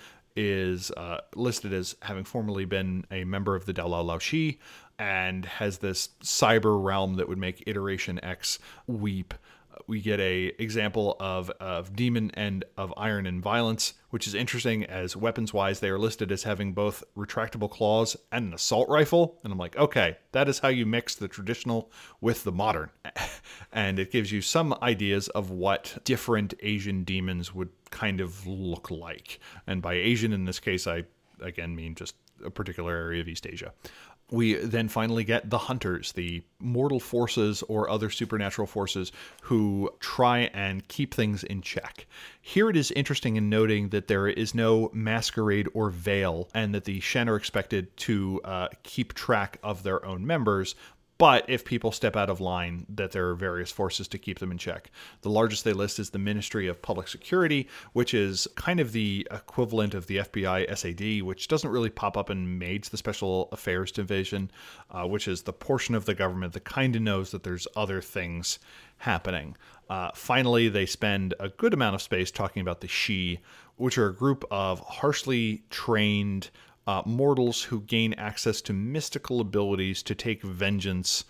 is uh, listed as having formerly been a member of the Dalao Laoshi, and has this cyber realm that would make Iteration X weep. we get a example of, of demon and of iron and violence, which is interesting as weapons-wise, they are listed as having both retractable claws and an assault rifle. And I'm like, okay, that is how you mix the traditional with the modern. And it gives you some ideas of what different Asian demons would kind of look like. And by Asian in this case, I again mean just a particular area of East Asia. We then finally get the hunters, the mortal forces or other supernatural forces who try and keep things in check. Here it is interesting in noting that there is no masquerade or veil, and that the Shen are expected to uh, keep track of their own members. But if people step out of line, that there are various forces to keep them in check. The largest they list is the Ministry of Public Security, which is kind of the equivalent of the F B I S A D, which doesn't really pop up in Mage, the Special Affairs Division, uh, which is the portion of the government that kind of knows that there's other things happening. Uh, finally, they spend a good amount of space talking about the Shi, which are a group of harshly trained Uh, mortals who gain access to mystical abilities to take vengeance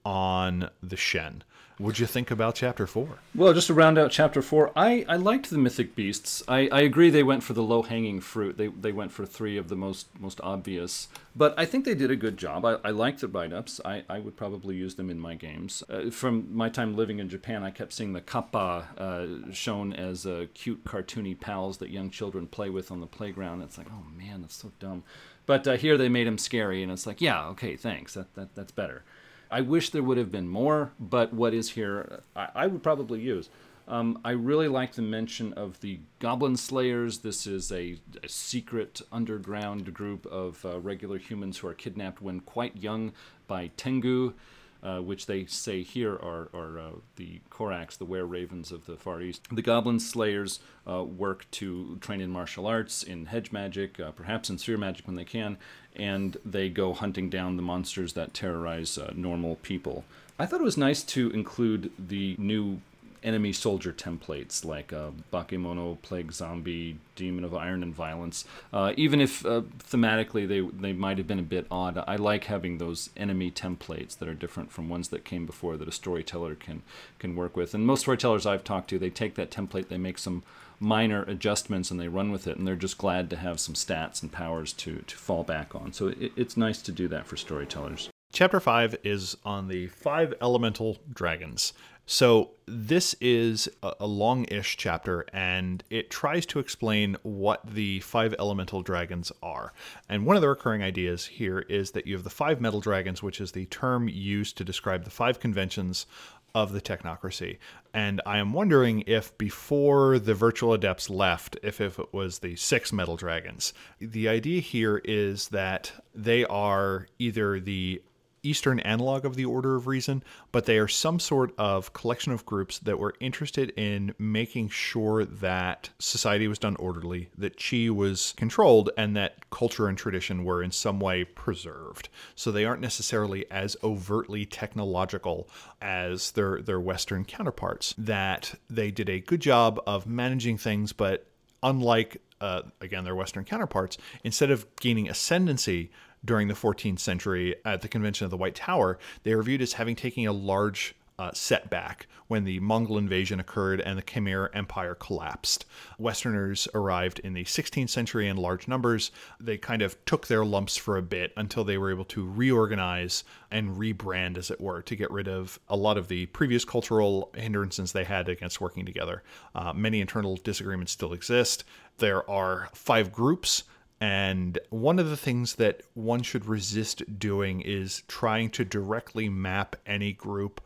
on the Shen. What'd you think about Chapter four? Well, just to round out Chapter four, I, I liked the Mythic Beasts. I, I agree they went for the low-hanging fruit. They they went for three of the most most obvious. But I think they did a good job. I, I like the write-ups. I, I would probably use them in my games. Uh, from my time living in Japan, I kept seeing the kappa uh, shown as uh, cute, cartoony pals that young children play with on the playground. It's like, oh man, that's so dumb. But uh, here they made him scary, and it's like, yeah, okay, thanks. That, that That's better. I wish there would have been more, but what is here, I, I would probably use. Um, I really like the mention of the Goblin Slayers. This is a, a secret underground group of uh, regular humans who are kidnapped when quite young by Tengu, uh, which they say here are, are uh, the Koraks, the were-ravens of the Far East. The Goblin Slayers uh, work to train in martial arts, in hedge magic, uh, perhaps in sphere magic when they can, and they go hunting down the monsters that terrorize uh, normal people. I thought it was nice to include the new enemy soldier templates like uh, Bakemono, Plague Zombie, Demon of Iron and Violence. Uh, even if uh, thematically they they might have been a bit odd, I like having those enemy templates that are different from ones that came before that a storyteller can can work with. And most storytellers I've talked to, they take that template, they make some minor adjustments, and they run with it, and they're just glad to have some stats and powers to, to fall back on. So it, it's nice to do that for storytellers. Chapter five is on the five elemental dragons. So this is a long-ish chapter, and it tries to explain what the five elemental dragons are. And one of the recurring ideas here is that you have the five metal dragons, which is the term used to describe the five conventions of the technocracy. And I am wondering if before the virtual adepts left, if, if it was the six metal dragons. The idea here is that they are either the Eastern analog of the Order of Reason, but they are some sort of collection of groups that were interested in making sure that society was done orderly, that chi was controlled, and that culture and tradition were in some way preserved. So they aren't necessarily as overtly technological as their, their Western counterparts, that they did a good job of managing things, but unlike, uh, again, their Western counterparts, instead of gaining ascendancy during the fourteenth century at the Convention of the White Tower, they are viewed as having taken a large uh, setback when the Mongol invasion occurred and the Khmer Empire collapsed. Westerners arrived in the sixteenth century in large numbers. They kind of took their lumps for a bit until they were able to reorganize and rebrand, as it were, to get rid of a lot of the previous cultural hindrances they had against working together. Uh, many internal disagreements still exist. There are five groups. And one of the things that one should resist doing is trying to directly map any group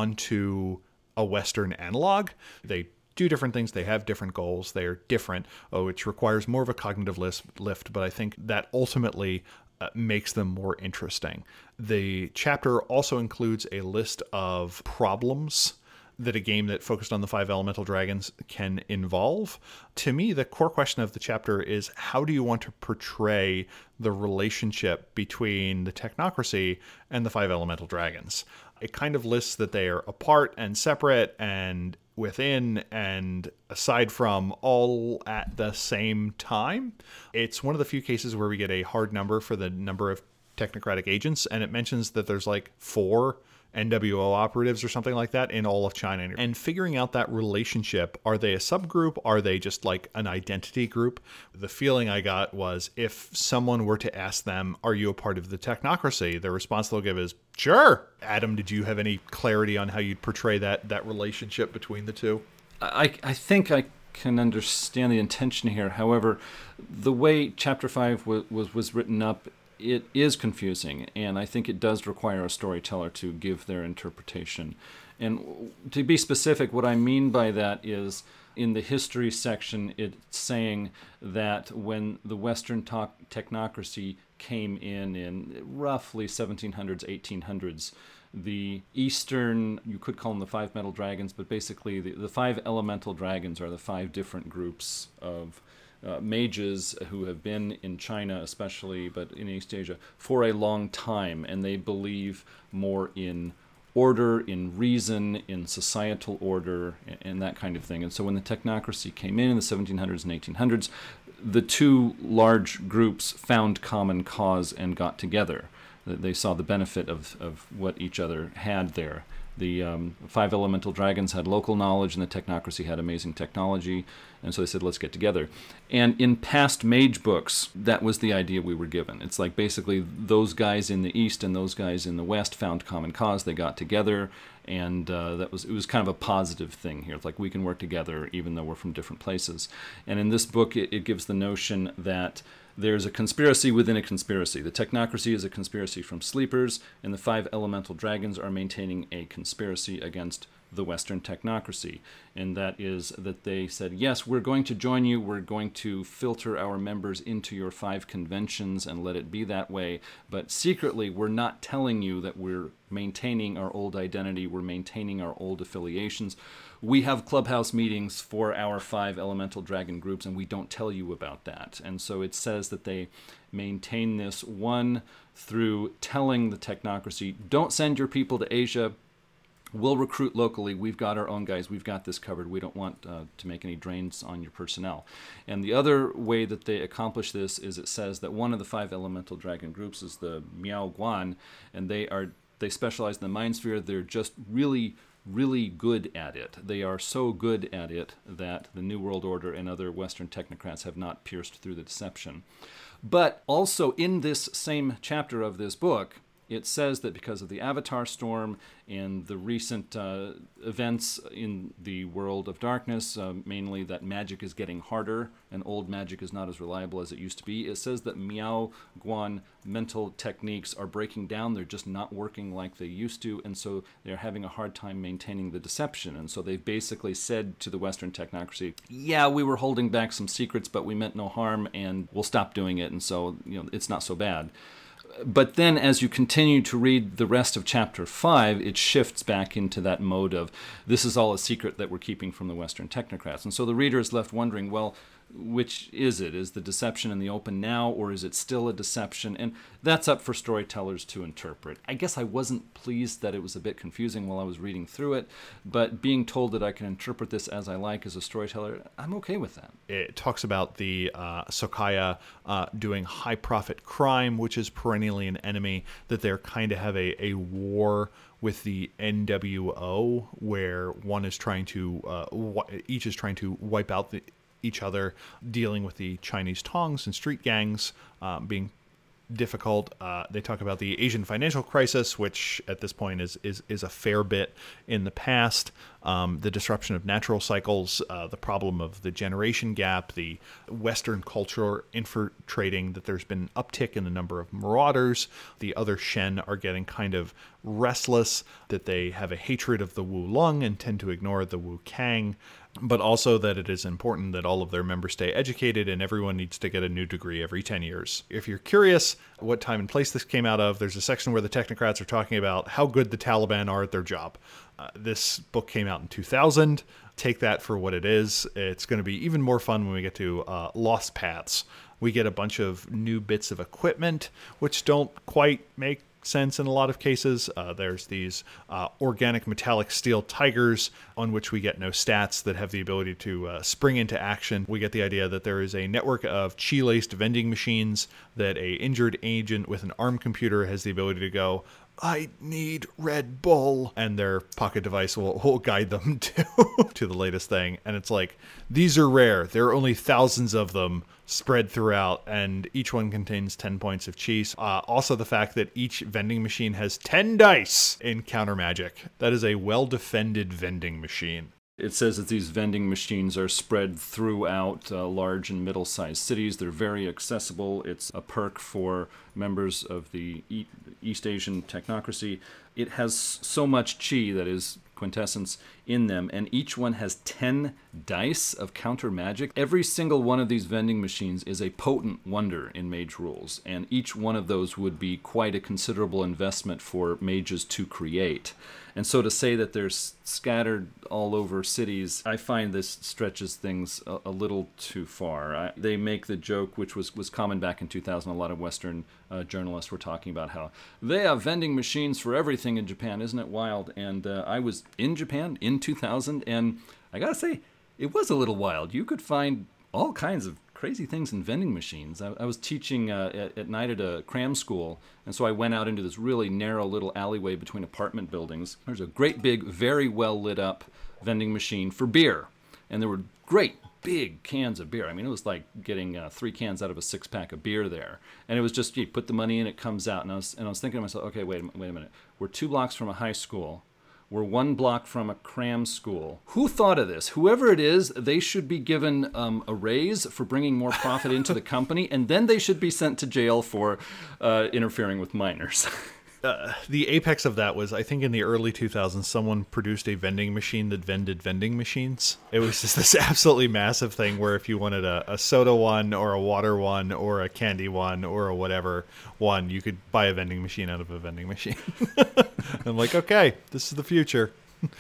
onto a Western analog. They do different things. They have different goals. They are different, oh, which requires more of a cognitive lift, but I think that ultimately uh, makes them more interesting. The chapter also includes a list of problems that a game that focused on the five elemental dragons can involve. To me, the core question of the chapter is, how do you want to portray the relationship between the technocracy and the five elemental dragons? It kind of lists that they are apart and separate and within and aside from, all at the same time. It's one of the few cases where we get a hard number for the number of technocratic agents, and it mentions that there's like four N W O operatives or something like that in all of China. And figuring out that relationship, are they a subgroup? Are they just like an identity group? The feeling I got was if someone were to ask them, are you a part of the technocracy? The response they'll give is, sure. Adam, did you have any clarity on how you'd portray that that relationship between the two? I, I think I can understand the intention here. However, the way Chapter five was, was, was written up, it is confusing, and I think it does require a storyteller to give their interpretation. And to be specific, what I mean by that is in the history section, it's saying that when the Western to- technocracy came in in roughly seventeen hundreds, eighteen hundreds, the Eastern, you could call them the five metal dragons, but basically the, the five elemental dragons are the five different groups of Uh, mages who have been in China especially, but in East Asia, for a long time, and they believe more in order, in reason, in societal order, and, and that kind of thing. And so when the technocracy came in in the seventeen hundreds and eighteen hundreds, the two large groups found common cause and got together. They saw the benefit of, of what each other had there. The um, five elemental dragons had local knowledge, and the technocracy had amazing technology. And so they said, let's get together. And in past mage books, that was the idea we were given. It's like basically those guys in the East and those guys in the West found common cause. They got together, and uh, that was it was kind of a positive thing here. It's like we can work together even though we're from different places. And in this book, it, it gives the notion that there's a conspiracy within a conspiracy. The technocracy is a conspiracy from sleepers, and the five elemental dragons are maintaining a conspiracy against the Western technocracy. And that is that they said, yes, we're going to join you. We're going to filter our members into your five conventions and let it be that way. But secretly, we're not telling you that we're maintaining our old identity. We're maintaining our old affiliations. We have clubhouse meetings for our five elemental dragon groups, and we don't tell you about that. And so it says that they maintain this, one, through telling the technocracy, don't send your people to Asia. We'll recruit locally. We've got our own guys. We've got this covered. We don't want uh, to make any drains on your personnel. And the other way that they accomplish this is it says that one of the five elemental dragon groups is the Miao Guan, and they are they specialize in the mind sphere. They're just really really good at it. They are so good at it that the New World Order and other Western technocrats have not pierced through the deception. But also in this same chapter of this book, it says that because of the Avatar storm and the recent uh, events in the world of darkness, uh, mainly that magic is getting harder and old magic is not as reliable as it used to be, it says that Miao Guan mental techniques are breaking down. They're just not working like they used to, and so they're having a hard time maintaining the deception. And so they've basically said to the Western technocracy, yeah, we were holding back some secrets, but we meant no harm, and we'll stop doing it, and so you know it's not so bad. But then as you continue to read the rest of chapter five, it shifts back into that mode of this is all a secret that we're keeping from the Western technocrats. And so the reader is left wondering, well, which is it? Is the deception in the open now, or is it still a deception? And that's up for storytellers to interpret. I guess I wasn't pleased that it was a bit confusing while I was reading through it, but being told that I can interpret this as I like as a storyteller, I'm okay with that. It talks about the uh, Sokaya uh, doing high-profit crime, which is perennially an enemy, that they're kind of have a, a war with the N W O, where one is trying to, uh, w- each is trying to wipe out the each other, dealing with the Chinese tongs and street gangs um, being difficult. Uh, they talk about the Asian financial crisis, which at this point is is, is a fair bit in the past. Um, the disruption of natural cycles, uh, the problem of the generation gap, the Western culture infiltrating, that there's been an uptick in the number of marauders. The other Shen are getting kind of restless, that they have a hatred of the Wu Lung and tend to ignore the Wu Kang, but also that it is important that all of their members stay educated and everyone needs to get a new degree every ten years. If you're curious what time and place this came out of, there's a section where the technocrats are talking about how good the Taliban are at their job. Uh, this book came out in two thousand. Take that for what it is. It's going to be even more fun when we get to uh, Lost Paths. We get a bunch of new bits of equipment, which don't quite make sense in a lot of cases. Uh, there's these uh, organic metallic steel tigers on which we get no stats that have the ability to uh, spring into action. We get the idea that there is a network of chi-laced vending machines, that a injured agent with an arm computer has the ability to go I need Red Bull. And their pocket device will, will guide them to, to the latest thing. And it's like, these are rare. There are only thousands of them spread throughout, and each one contains ten points of cheese. Uh, also, the fact that each vending machine has ten dice in counter magic. That is a well-defended vending machine. It says that these vending machines are spread throughout uh, large and middle-sized cities. They're very accessible. It's a perk for members of the e- East Asian technocracy. It has so much chi, that is quintessence, in them, and each one has ten dice of counter magic. Every single one of these vending machines is a potent wonder in Mage Rules, and each one of those would be quite a considerable investment for mages to create. And so to say that they're s- scattered all over cities, I find this stretches things a, a little too far. I, they make the joke, which was, was common back in two thousand. A lot of Western uh, journalists were talking about how they have vending machines for everything in Japan. Isn't it wild? And uh, I was in Japan in two thousand, and I gotta say, it was a little wild. You could find all kinds of crazy things in vending machines. I, I was teaching uh, at, at night at a cram school, and so I went out into this really narrow little alleyway between apartment buildings. There's a great big, very well lit up vending machine for beer, and there were great big cans of beer. I mean, it was like getting uh, three cans out of a six pack of beer there, and it was just, you put the money in, it comes out. And I was and I was thinking to myself, okay, wait, a- wait a minute. We're two blocks from a high school. We're one block from a cram school. Who thought of this? Whoever it is, they should be given um, a raise for bringing more profit into the company, and then they should be sent to jail for uh, interfering with minors. Uh, the apex of that was, I think in the early two thousands, someone produced a vending machine that vended vending machines. It was just this absolutely massive thing where if you wanted a, a soda one or a water one or a candy one or a whatever one, you could buy a vending machine out of a vending machine. I'm like, okay, this is the future.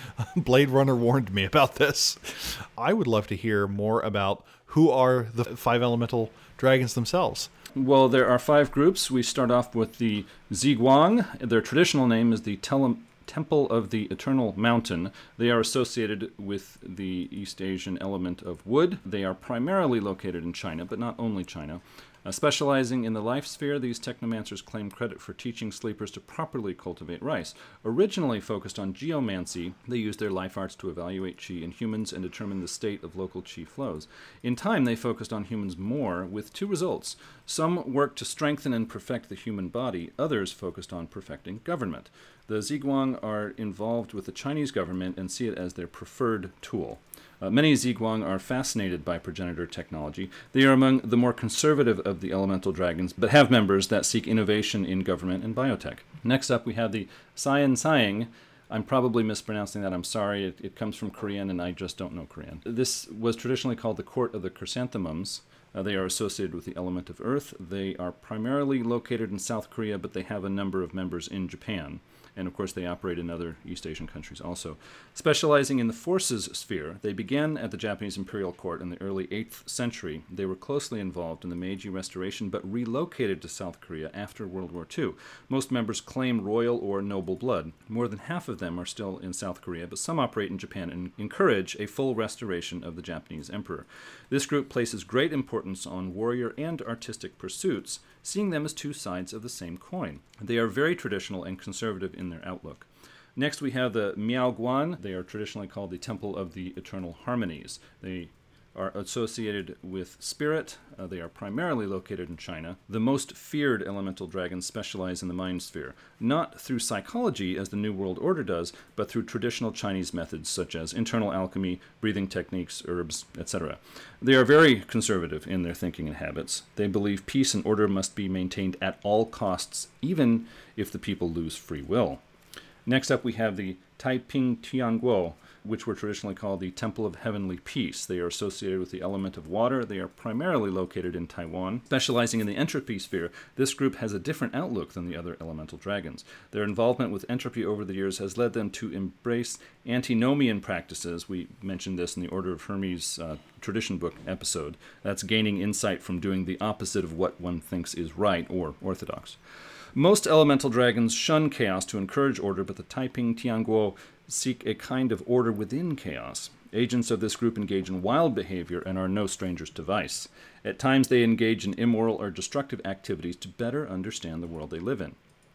Blade Runner warned me about this. I would love to hear more about who are the five elemental dragons themselves. Well, there are five groups. We start off with the Ziguang. Their traditional name is the Tele- Temple of the Eternal Mountain. They are associated with the East Asian element of wood. They are primarily located in China, but not only China. Uh, specializing in the life sphere, these technomancers claim credit for teaching sleepers to properly cultivate rice. Originally focused on geomancy, they used their life arts to evaluate chi in humans and determine the state of local chi flows. In time, they focused on humans more, with two results. Some worked to strengthen and perfect the human body, others focused on perfecting government. The Ziguang are involved with the Chinese government and see it as their preferred tool. Uh, many Ziguang are fascinated by progenitor technology. They are among the more conservative of the elemental dragons, but have members that seek innovation in government and biotech. Next up, we have the Saiyan Saing. I'm probably mispronouncing that. I'm sorry. It, it comes from Korean, and I just don't know Korean. This was traditionally called the Court of the Chrysanthemums. Uh, they are associated with the element of earth. They are primarily located in South Korea, but they have a number of members in Japan. And of course, they operate in other East Asian countries also. Specializing in the forces sphere, they began at the Japanese imperial court in the early eighth century. They were closely involved in the Meiji Restoration, but relocated to South Korea after World War Two. Most members claim royal or noble blood. More than half of them are still in South Korea, but some operate in Japan and encourage a full restoration of the Japanese emperor. This group places great importance on warrior and artistic pursuits, seeing them as two sides of the same coin. They are very traditional and conservative in their outlook. Next, we have the Miaoguan. They are traditionally called the Temple of the Eternal Harmonies. They are associated with spirit. Uh, they are primarily located in China. The most feared elemental dragons specialize in the mind sphere, not through psychology as the New World Order does, but through traditional Chinese methods such as internal alchemy, breathing techniques, herbs, et cetera. They are very conservative in their thinking and habits. They believe peace and order must be maintained at all costs, even if the people lose free will. Next up, we have the Taiping Tianguo, which were traditionally called the Temple of Heavenly Peace. They are associated with the element of water. They are primarily located in Taiwan. Specializing in the entropy sphere, this group has a different outlook than the other elemental dragons. Their involvement with entropy over the years has led them to embrace antinomian practices. We mentioned this in the Order of Hermes uh, tradition book episode. That's gaining insight from doing the opposite of what one thinks is right or orthodox. Most elemental dragons shun chaos to encourage order, but the Taiping Tianguo seek a kind of order within chaos. Agents of this group engage in wild behavior and are no strangers to vice. At times they engage in immoral or destructive activities to better understand the world they live in.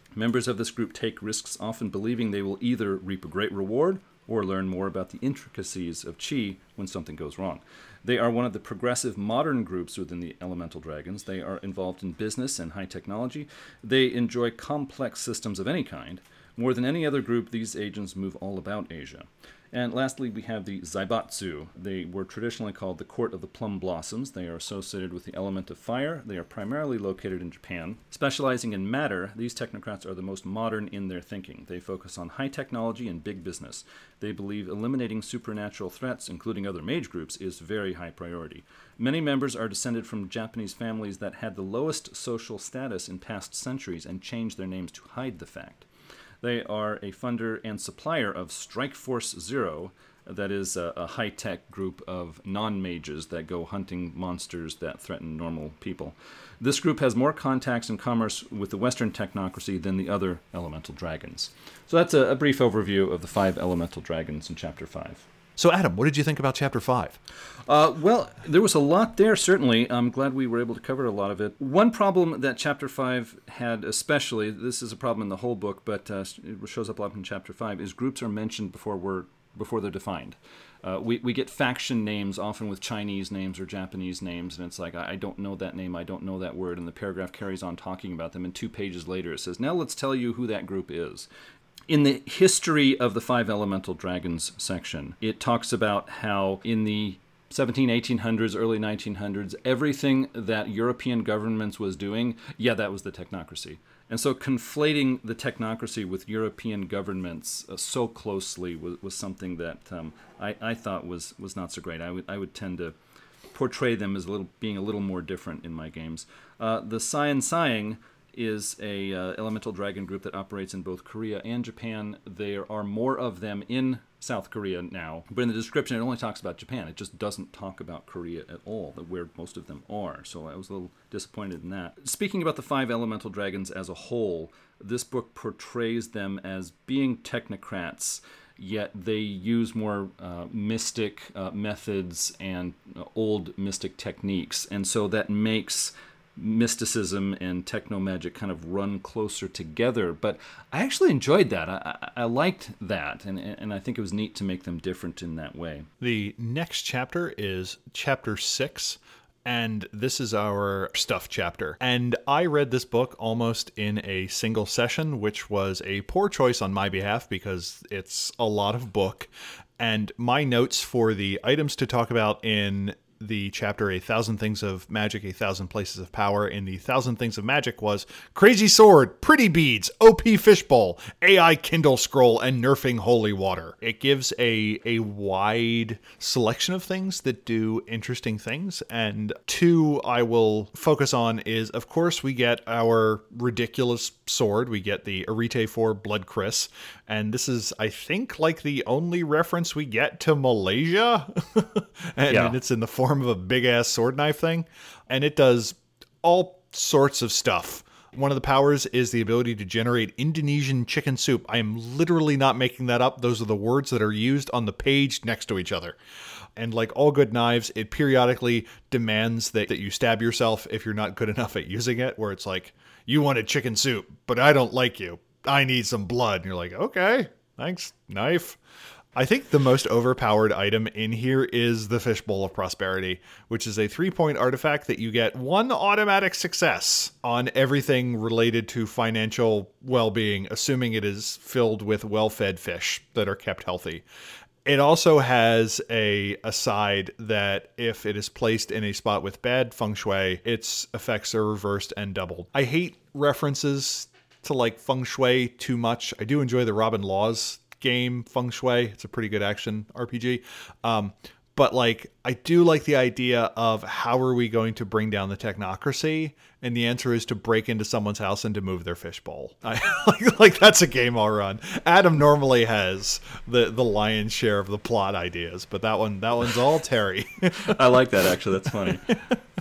Members of this group take risks, often believing they will either reap a great reward or learn more about the intricacies of Qi when something goes wrong. They are one of the progressive modern groups within the Elemental Dragons. They are involved in business and high technology. They enjoy complex systems of any kind. More than any other group, these agents move all about Asia. And lastly, we have the Zaibatsu. They were traditionally called the Court of the Plum Blossoms. They are associated with the element of fire. They are primarily located in Japan. Specializing in matter, these technocrats are the most modern in their thinking. They focus on high technology and big business. They believe eliminating supernatural threats, including other mage groups, is very high priority. Many members are descended from Japanese families that had the lowest social status in past centuries and changed their names to hide the fact. They are a funder and supplier of Strike Force Zero, that is a, a high-tech group of non-mages that go hunting monsters that threaten normal people. This group has more contacts and commerce with the Western technocracy than the other elemental dragons. So that's a, a brief overview of the five elemental dragons in Chapter five. So, Adam, what did you think about Chapter five? Uh, well, there was a lot there, certainly. I'm glad we were able to cover a lot of it. One problem that Chapter five had especially, this is a problem in the whole book, but uh, it shows up a lot in Chapter five, is groups are mentioned before we're, before they're defined. Uh, we, we get faction names, often with Chinese names or Japanese names, and it's like, I, I don't know that name, I don't know that word, and the paragraph carries on talking about them, and two pages later it says, now let's tell you who that group is. In the history of the five elemental dragons section, it talks about how in the seventeen, eighteen hundreds, early nineteen hundreds, everything that European governments was doing, yeah, that was the technocracy. And so conflating the technocracy with European governments uh, so closely was, was something that um, I, I thought was, was not so great. I would I would tend to portray them as a little being a little more different in my games. Uh, the Saiyan Saying is a uh, elemental dragon group that operates in both Korea and Japan. There are more of them in South Korea now, but in the description it only talks about Japan. It just doesn't talk about Korea at all, where most of them are. So I was a little disappointed in that. Speaking about the five elemental dragons as a whole, this book portrays them as being technocrats, yet they use more uh, mystic uh, methods and uh, old mystic techniques. And so that makes mysticism and techno-magic kind of run closer together. But I actually enjoyed that. I, I, I liked that, and, and I think it was neat to make them different in that way. The next chapter is Chapter six, and this is our stuff chapter. And I read this book almost in a single session, which was a poor choice on my behalf because it's a lot of book. And my notes for the items to talk about in the chapter A Thousand Things of Magic, A Thousand Places of Power, in the Thousand Things of Magic was Crazy Sword, Pretty Beads, O P Fishbowl, A I Kindle Scroll, and Nerfing Holy Water. It gives a a wide selection of things that do interesting things, and two I will focus on is, of course, we get our ridiculous sword. We get the Arete four Blood Chris, and this is, I think, like the only reference we get to Malaysia, and, yeah. and it's in the form of a big-ass sword knife thing, and it does all sorts of stuff. One of the powers is the ability to generate Indonesian chicken soup. I am literally not making that up. Those are the words that are used on the page next to each other. And like all good knives, it periodically demands that, that you stab yourself if you're not good enough at using it, where it's like, you wanted chicken soup, but I don't like you. I need some blood. And you're like, okay, thanks, knife. I think the most overpowered item in here is the Fishbowl of Prosperity, which is a three-point artifact that you get one automatic success on everything related to financial well-being, assuming it is filled with well-fed fish that are kept healthy. It also has a aside that if it is placed in a spot with bad feng shui, its effects are reversed and doubled. I hate references to like feng shui too much. I do enjoy the Robin Laws game Feng Shui. It's a pretty good action R P G. Um, but like, I do like the idea of how are we going to bring down the technocracy? And the answer is to break into someone's house and to move their fishbowl. I, like, like that's a game I'll run. Adam normally has the, the lion's share of the plot ideas, but that one, that one's all Terry. I like that, actually. That's funny.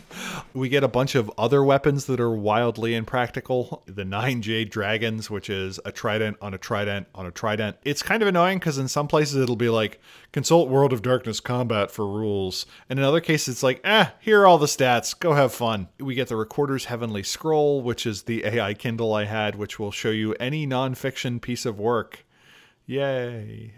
We get a bunch of other weapons that are wildly impractical. The nine Jade Dragons, which is a trident on a trident on a trident. It's kind of annoying because in some places it'll be like, consult World of Darkness combat for rules. And in other cases it's like, eh, here are all the stats. Go have fun. We get the Recorder's Heavenly Scroll, which is the A I Kindle I had, which will show you any nonfiction piece of work. Yay.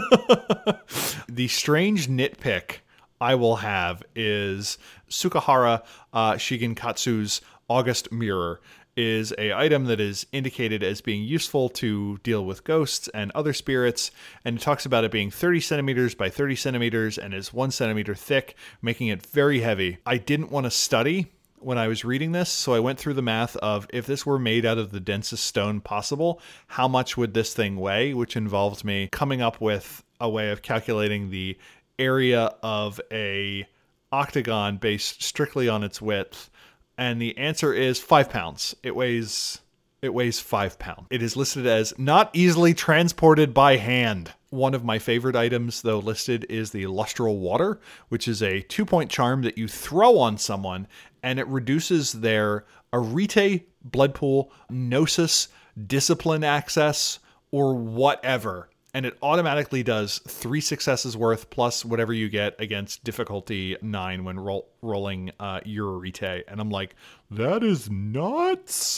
The strange nitpick I will have is Sukahara uh, Shigenkatsu's August Mirror is a item that is indicated as being useful to deal with ghosts and other spirits, and it talks about it being thirty centimeters by thirty centimeters and is one centimeter thick, making it very heavy. I didn't want to study when I was reading this, so I went through the math of if this were made out of the densest stone possible, how much would this thing weigh, which involved me coming up with a way of calculating the area of a octagon based strictly on its width, and the answer is five pounds. It weighs it weighs five pounds. It is listed as not easily transported by hand. One of my favorite items, though, listed is the Lustral Water, which is a two-point charm that you throw on someone, and it reduces their Arete, Blood Pool, Gnosis, Discipline access, or whatever. And it automatically does three successes worth plus whatever you get against difficulty nine when roll, rolling uh, your Arete. And I'm like, that is nuts.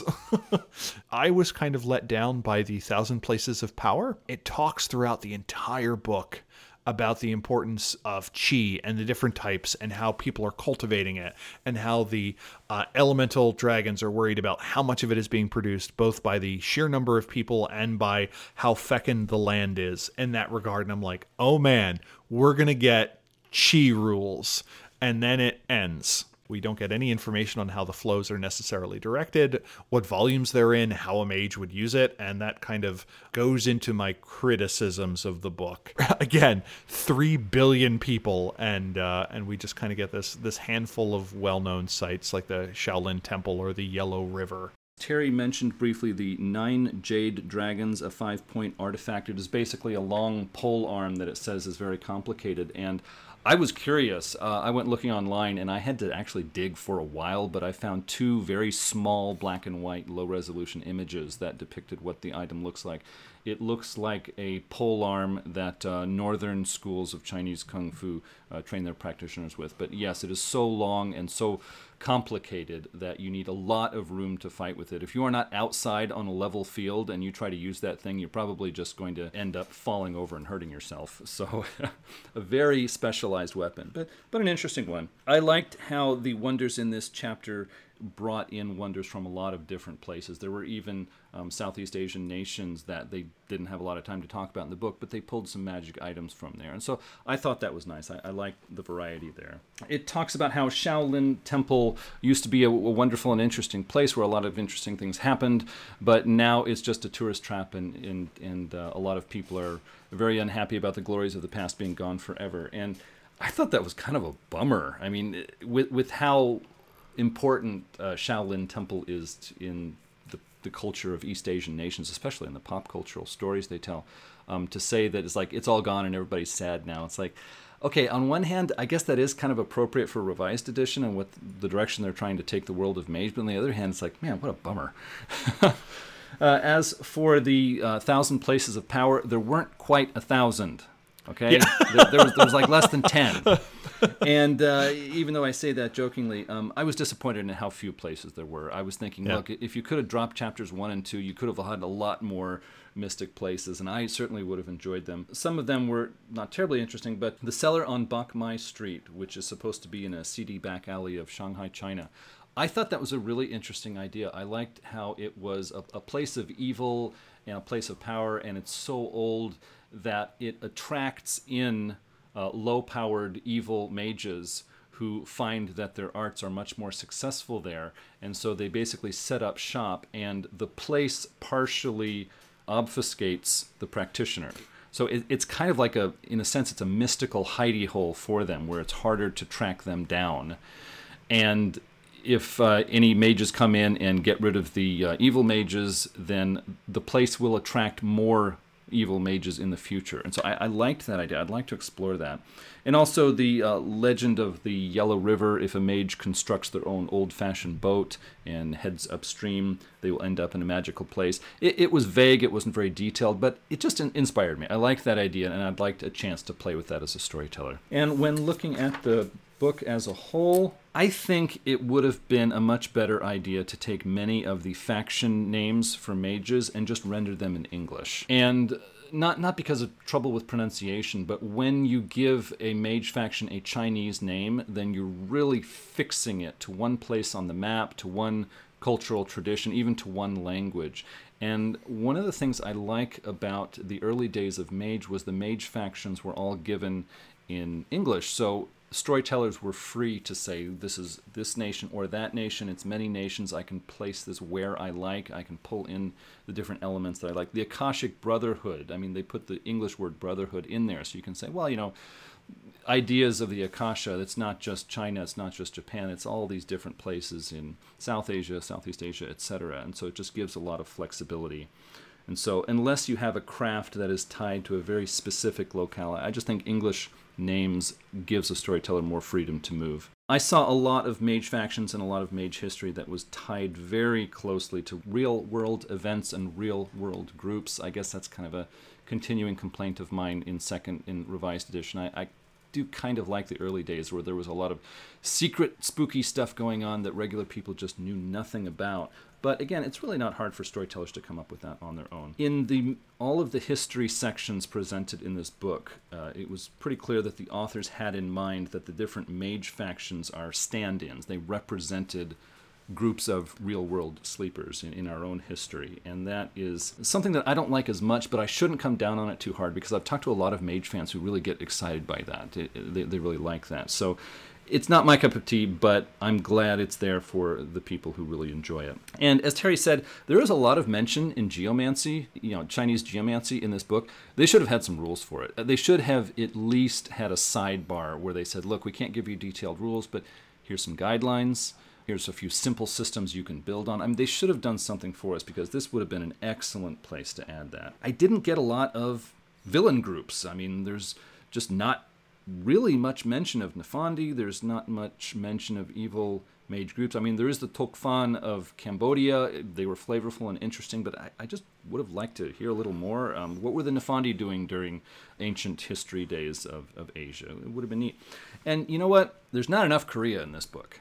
I was kind of let down by the Thousand Places of Power. It talks throughout the entire book about the importance of chi and the different types and how people are cultivating it and how the uh, elemental dragons are worried about how much of it is being produced, both by the sheer number of people and by how fecund the land is in that regard. And I'm like, oh man, we're going to get chi rules. And then it ends. We don't get any information on how the flows are necessarily directed, what volumes they're in, how a mage would use it, and that kind of goes into my criticisms of the book. Again, three billion people, and uh, and we just kind of get this this handful of well-known sites like the Shaolin Temple or the Yellow River. Terry mentioned briefly the nine Jade Dragons, a five-point artifact. It is basically a long pole arm that it says is very complicated, and I was curious. Uh, I went looking online, and I had to actually dig for a while, but I found two very small black and white low-resolution images that depicted what the item looks like. It looks like a pole arm that uh, northern schools of Chinese Kung Fu uh, train their practitioners with. But yes, it is so long and so complicated that you need a lot of room to fight with it. If you are not outside on a level field and you try to use that thing, you're probably just going to end up falling over and hurting yourself. So a very specialized weapon, but but an interesting one. I liked how the wonders in this chapter brought in wonders from a lot of different places. There were even um, Southeast Asian nations that they didn't have a lot of time to talk about in the book, but they pulled some magic items from there. And so I thought that was nice. I, I liked the variety there. It talks about how Shaolin Temple used to be a, a wonderful and interesting place where a lot of interesting things happened, but now it's just a tourist trap, and, and, and uh, a lot of people are very unhappy about the glories of the past being gone forever. And I thought that was kind of a bummer. I mean, with, with how important uh, Shaolin Temple is t- in the, the culture of East Asian nations, especially in the pop cultural stories they tell, um, to say that it's like it's all gone and everybody's sad now. It's like, okay, on one hand, I guess that is kind of appropriate for revised edition and what the direction they're trying to take the world of Mage, but on the other hand, it's like, man, what a bummer. uh, as for the uh, Thousand Places of Power, there weren't quite a thousand. Okay, yeah. there, there, was, there was like less than ten. And uh, even though I say that jokingly, um, I was disappointed in how few places there were. I was thinking, yeah. look, if you could have dropped chapters one and two, you could have had a lot more mystic places, and I certainly would have enjoyed them. Some of them were not terribly interesting, but the cellar on Bok Mai Street, which is supposed to be in a seedy back alley of Shanghai, China, I thought that was a really interesting idea. I liked how it was a, a place of evil and a place of power, and it's so old that it attracts in uh, low-powered evil mages who find that their arts are much more successful there. And so they basically set up shop, and the place partially obfuscates the practitioner. So it, it's kind of like a, in a sense, it's a mystical hidey hole for them where it's harder to track them down. And if uh, any mages come in and get rid of the uh, evil mages, then the place will attract more evil mages in the future. And so I, I liked that idea. I'd like to explore that. And also the uh, legend of the Yellow River. If a mage constructs their own old-fashioned boat and heads upstream, they will end up in a magical place. It, it was vague. It wasn't very detailed, but it just in- inspired me. I liked that idea, and I'd like a chance to play with that as a storyteller. And when looking at the book as a whole, I think it would have been a much better idea to take many of the faction names for mages and just render them in English. And not not because of trouble with pronunciation, but when you give a mage faction a Chinese name, then you're really fixing it to one place on the map, to one cultural tradition, even to one language. And one of the things I like about the early days of Mage was the mage factions were all given in English. So storytellers were free to say, this is this nation or that nation. It's many nations. I can place this where I like. I can pull in the different elements that I like. The Akashic Brotherhood, I mean, they put the English word brotherhood in there. So you can say, well, you know, ideas of the Akasha, it's not just China, it's not just Japan, it's all these different places in South Asia, Southeast Asia, et cetera. And so it just gives a lot of flexibility. And so unless you have a craft that is tied to a very specific locale, I just think English names gives a storyteller more freedom to move. I saw a lot of mage factions and a lot of mage history that was tied very closely to real-world events and real-world groups. I guess that's kind of a continuing complaint of mine in second, in revised edition. I, I do kind of like the early days where there was a lot of secret, spooky stuff going on that regular people just knew nothing about. But again, it's really not hard for storytellers to come up with that on their own. In the all of the history sections presented in this book, uh, it was pretty clear that the authors had in mind that the different mage factions are stand-ins. They represented groups of real-world sleepers in, in our own history. And that is something that I don't like as much, but I shouldn't come down on it too hard because I've talked to a lot of mage fans who really get excited by that. It, they, they really like that. So it's not my cup of tea, but I'm glad it's there for the people who really enjoy it. And as Terry said, there is a lot of mention in geomancy, you know, Chinese geomancy in this book. They should have had some rules for it. They should have at least had a sidebar where they said, look, we can't give you detailed rules, but here's some guidelines. Here's a few simple systems you can build on. I mean, they should have done something for us because this would have been an excellent place to add that. I didn't get a lot of villain groups. I mean, there's just not really much mention of Nefandi. There's not much mention of evil mage groups. I mean, there is the Tokfan of Cambodia. They were flavorful and interesting, but I, I just would have liked to hear a little more. Um, what were the Nefandi doing during ancient history days of, of Asia? It would have been neat. And you know what? There's not enough Korea in this book.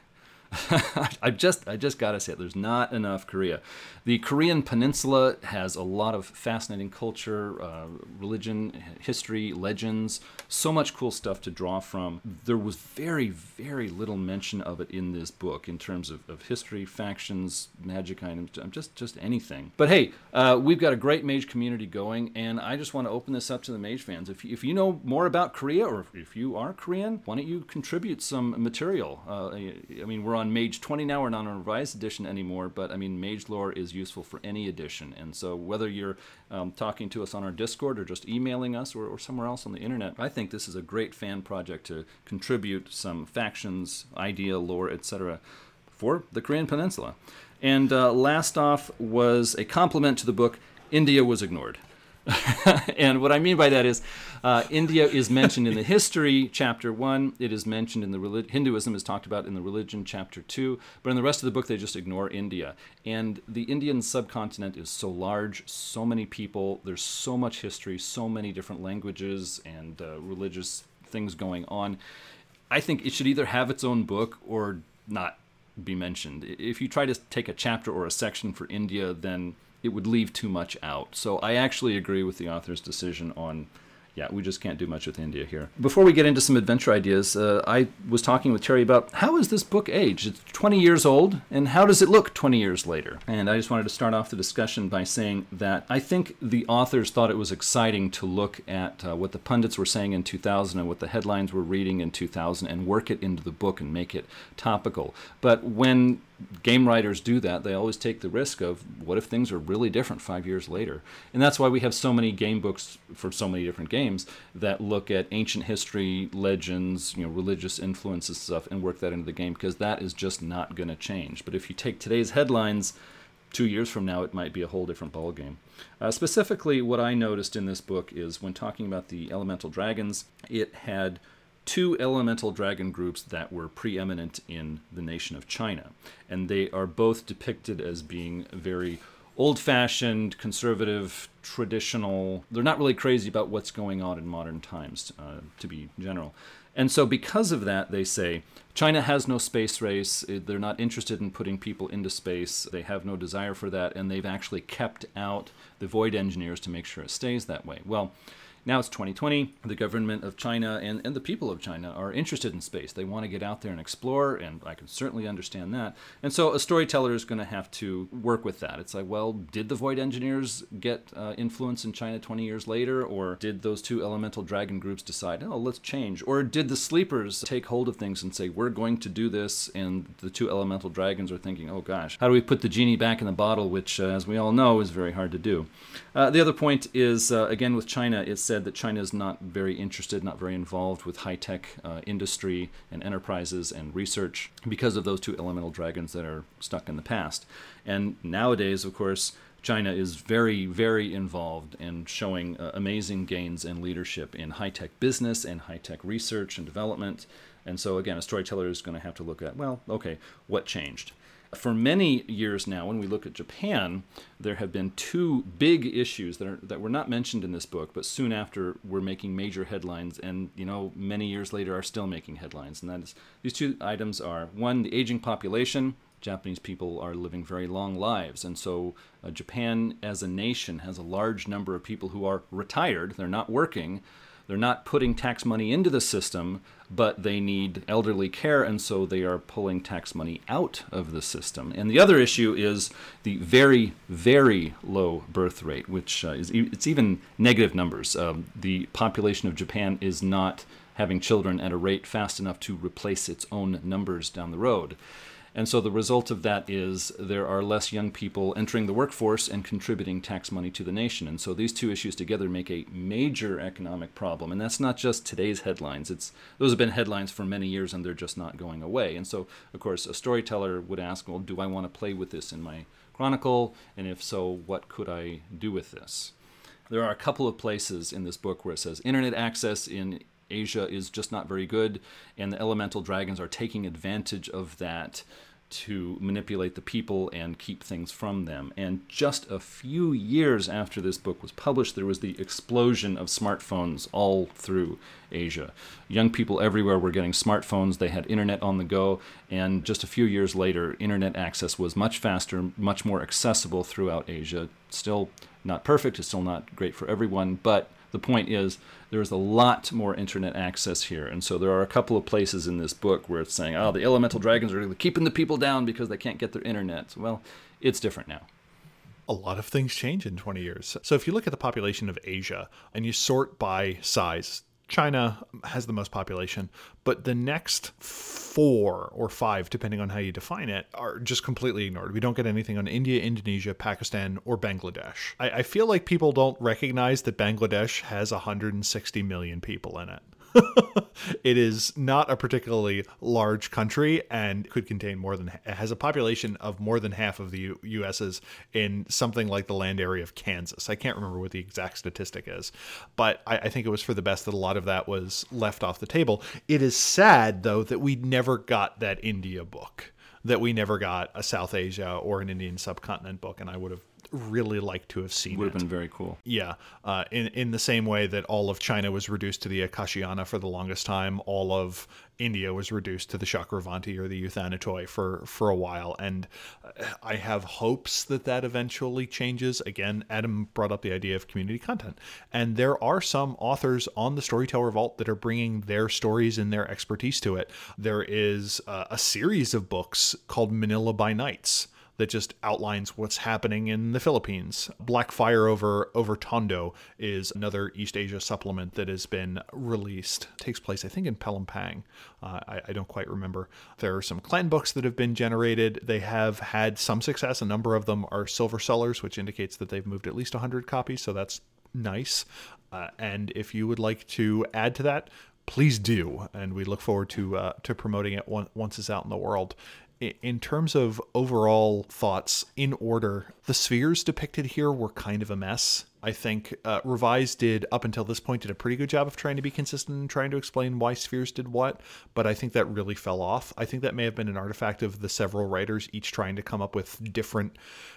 I just I just gotta say it. There's not enough Korea. The Korean peninsula has a lot of fascinating culture, uh, religion, history, legends, so much cool stuff to draw from. There was very, very little mention of it in this book in terms of, of history, factions, magic items, just, just anything. But hey, uh, we've got a great mage community going, and I just want to open this up to the mage fans. If, if you know more about Korea, or if you are Korean, why don't you contribute some material? Uh, I mean, we're on on Mage twenty now. We're not on a revised edition anymore, but I mean, Mage lore is useful for any edition. And so whether you're um, talking to us on our Discord or just emailing us or, or somewhere else on the internet, I think this is a great fan project to contribute some factions, idea, lore, et cetera for the Korean Peninsula. And uh, last off was a compliment to the book, India was ignored. And what I mean by that is uh, India is mentioned in the history, chapter one. It is mentioned in the relig- Hinduism is talked about in the religion, chapter two. But in the rest of the book, they just ignore India. And the Indian subcontinent is so large, so many people. There's so much history, so many different languages and uh, religious things going on. I think it should either have its own book or not be mentioned. If you try to take a chapter or a section for India, then it would leave too much out. So I actually agree with the author's decision on, yeah, we just can't do much with India here. Before we get into some adventure ideas, uh, I was talking with Terry about how is this book aged? It's twenty years old, and how does it look twenty years later? And I just wanted to start off the discussion by saying that I think the authors thought it was exciting to look at uh, what the pundits were saying in two thousand and what the headlines were reading in two thousand and work it into the book and make it topical. But when game writers do that, they always take the risk of what if things are really different five years later? And that's why we have so many game books for so many different games that look at ancient history, legends, you know, religious influences stuff and work that into the game, because that is just not going to change. But if you take today's headlines, two years from now, it might be a whole different ballgame. Uh, specifically, what I noticed in this book is when talking about the elemental dragons, it had two elemental dragon groups that were preeminent in the nation of China. And they are both depicted as being very old-fashioned, conservative, traditional. They're not really crazy about what's going on in modern times, uh, to be general. And so because of that, they say, China has no space race. They're not interested in putting people into space. They have no desire for that. And they've actually kept out the void engineers to make sure it stays that way. Well, now it's twenty twenty. The government of China and, and the people of China are interested in space. They want to get out there and explore, and I can certainly understand that. And so a storyteller is going to have to work with that. It's like, well, did the void engineers get uh, influence in China twenty years later? Or did those two elemental dragon groups decide, oh, let's change? Or did the sleepers take hold of things and say, we're going to do this? And the two elemental dragons are thinking, oh gosh, how do we put the genie back in the bottle? Which, uh, as we all know, is very hard to do. Uh, the other point is, uh, again, with China, it's said that China is not very interested, not very involved with high-tech uh, industry and enterprises and research because of those two elemental dragons that are stuck in the past. And nowadays, of course, China is very, very involved in showing uh, amazing gains in leadership in high-tech business and high-tech research and development. And so, again, a storyteller is going to have to look at, well, okay, what changed? For many years now, when we look at Japan, there have been two big issues that are that were not mentioned in this book, but soon after were making major headlines, and you know, many years later are still making headlines. And that is, these two items are, one, the aging population. Japanese people are living very long lives, and so uh, Japan as a nation has a large number of people who are retired. They're not working. They're not putting tax money into the system, but they need elderly care, and so they are pulling tax money out of the system. And the other issue is the very, very low birth rate, which uh, is it's even negative numbers. Um, the population of Japan is not having children at a rate fast enough to replace its own numbers down the road. And so the result of that is there are less young people entering the workforce and contributing tax money to the nation. And so these two issues together make a major economic problem. And that's not just today's headlines. It's those have been headlines for many years, and they're just not going away. And so, of course, a storyteller would ask, well, do I want to play with this in my chronicle? And if so, what could I do with this? There are a couple of places in this book where it says internet access in Asia is just not very good, and the elemental dragons are taking advantage of that to manipulate the people and keep things from them. And just a few years after this book was published, there was the explosion of smartphones all through Asia. Young people everywhere were getting smartphones. They had internet on the go, and just a few years later, internet access was much faster, much more accessible throughout Asia. Still not perfect, it's still not great for everyone, but the point is, there is a lot more internet access here. And so there are a couple of places in this book where it's saying, oh, the elemental dragons are keeping the people down because they can't get their internet. Well, it's different now. A lot of things change in twenty years. So if you look at the population of Asia and you sort by size, China has the most population, but the next four or five, depending on how you define it, are just completely ignored. We don't get anything on India, Indonesia, Pakistan, or Bangladesh. I, I feel like people don't recognize that Bangladesh has one hundred sixty million people in it. It is not a particularly large country and could contain more than, it has a population of more than half of the U- US's in something like the land area of Kansas. I can't remember what the exact statistic is, but I, I think it was for the best that a lot of that was left off the table. It is sad, though, that we never got that India book, that we never got a South Asia or an Indian subcontinent book, and I would have really liked to have seen it. Would have been very cool. Yeah. Uh, in, in the same way that all of China was reduced to the Akashiana for the longest time, all of India was reduced to the Chakravanti or the Euthanatoi for, for a while. And I have hopes that that eventually changes. Again, Adam brought up the idea of community content. And there are some authors on the Storyteller Vault that are bringing their stories and their expertise to it. There is uh, a series of books called Manila by Nights that just outlines what's happening in the Philippines. Black Fire over over Tondo is another East Asia supplement that has been released. It takes place, I think, in Palampang. Uh, I, I don't quite remember. There are some clan books that have been generated. They have had some success. A number of them are silver sellers, which indicates that they've moved at least one hundred copies, so that's nice. Uh, and if you would like to add to that, please do. And we look forward to uh, to promoting it once, once it's out in the world. in terms of overall thoughts in order, the spheres depicted here were kind of a mess. I think uh, Revise did, up until this point, did a pretty good job of trying to be consistent and trying to explain why spheres did what, but I think that really fell off. I think that may have been an artifact of the several writers each trying to come up with different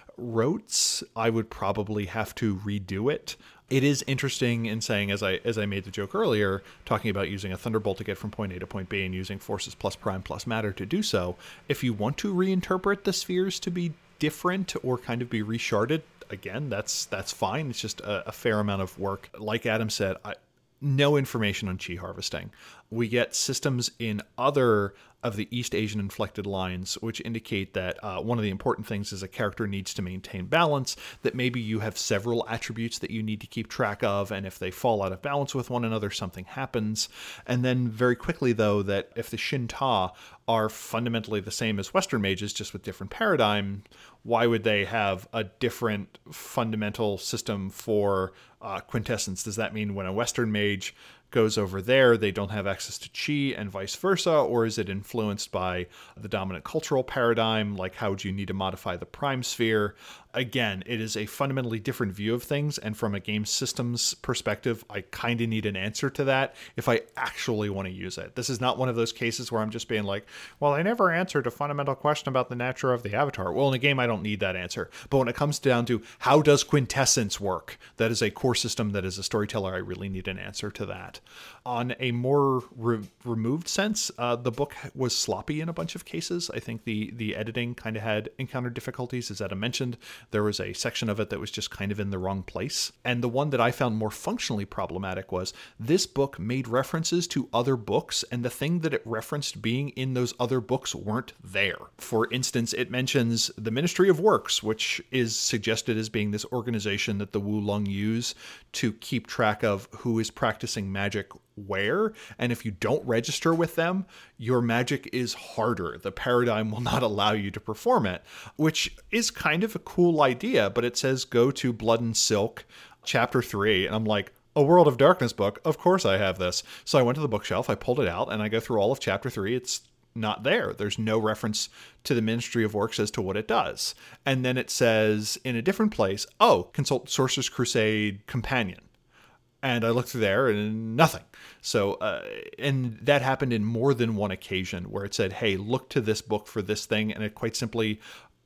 routes. I would probably have to redo it. It is interesting in saying, as I as I made the joke earlier, talking about using a Thunderbolt to get from point A to point B and using forces plus prime plus matter to do so. If you want to reinterpret the spheres to be different or kind of be resharded, again, that's that's fine. It's just a, a fair amount of work. Like Adam said, I, no information on chi harvesting. We get systems in other of the East Asian inflected lines, which indicate that uh, one of the important things is a character needs to maintain balance, that maybe you have several attributes that you need to keep track of, and if they fall out of balance with one another, something happens. And then very quickly, though, that if the Shinta are fundamentally the same as Western mages, just with different paradigm, why would they have a different fundamental system for uh, quintessence? Does that mean when a Western mage goes over there, they don't have access to chi and vice versa? Or is it influenced by the dominant cultural paradigm? Like, how would you need to modify the prime sphere? Again, it is a fundamentally different view of things. And from a game systems perspective, I kind of need an answer to that if I actually want to use it. This is not one of those cases where I'm just being like, well, I never answered a fundamental question about the nature of the avatar. Well, in a game, I don't need that answer. But when it comes down to how does quintessence work, that is a core system that as a storyteller, I really need an answer to that. On a more re- removed sense, uh, the book was sloppy in a bunch of cases. I think the the editing kind of had encountered difficulties, as Adam mentioned. There was a section of it that was just kind of in the wrong place. And the one that I found more functionally problematic was this book made references to other books, and the thing that it referenced being in those other books weren't there. For instance, it mentions the Ministry of Works, which is suggested as being this organization that the Wulong use to keep track of who is practicing magic where, and if you don't register with them, your magic is harder. The paradigm will not allow you to perform it, which is kind of a cool idea, but it says go to Blood and Silk, chapter three, and I'm like, a World of Darkness book, of course I have this. So I went to the bookshelf, I pulled it out, and I go through all of chapter three. It's not there. There's no reference to the Ministry of Works as to what it does. And then it says in a different place, oh, consult Sorcerer's Crusade Companion. And I looked through there and nothing. So, uh, and that happened in more than one occasion where it said, hey, look to this book for this thing. And it quite simply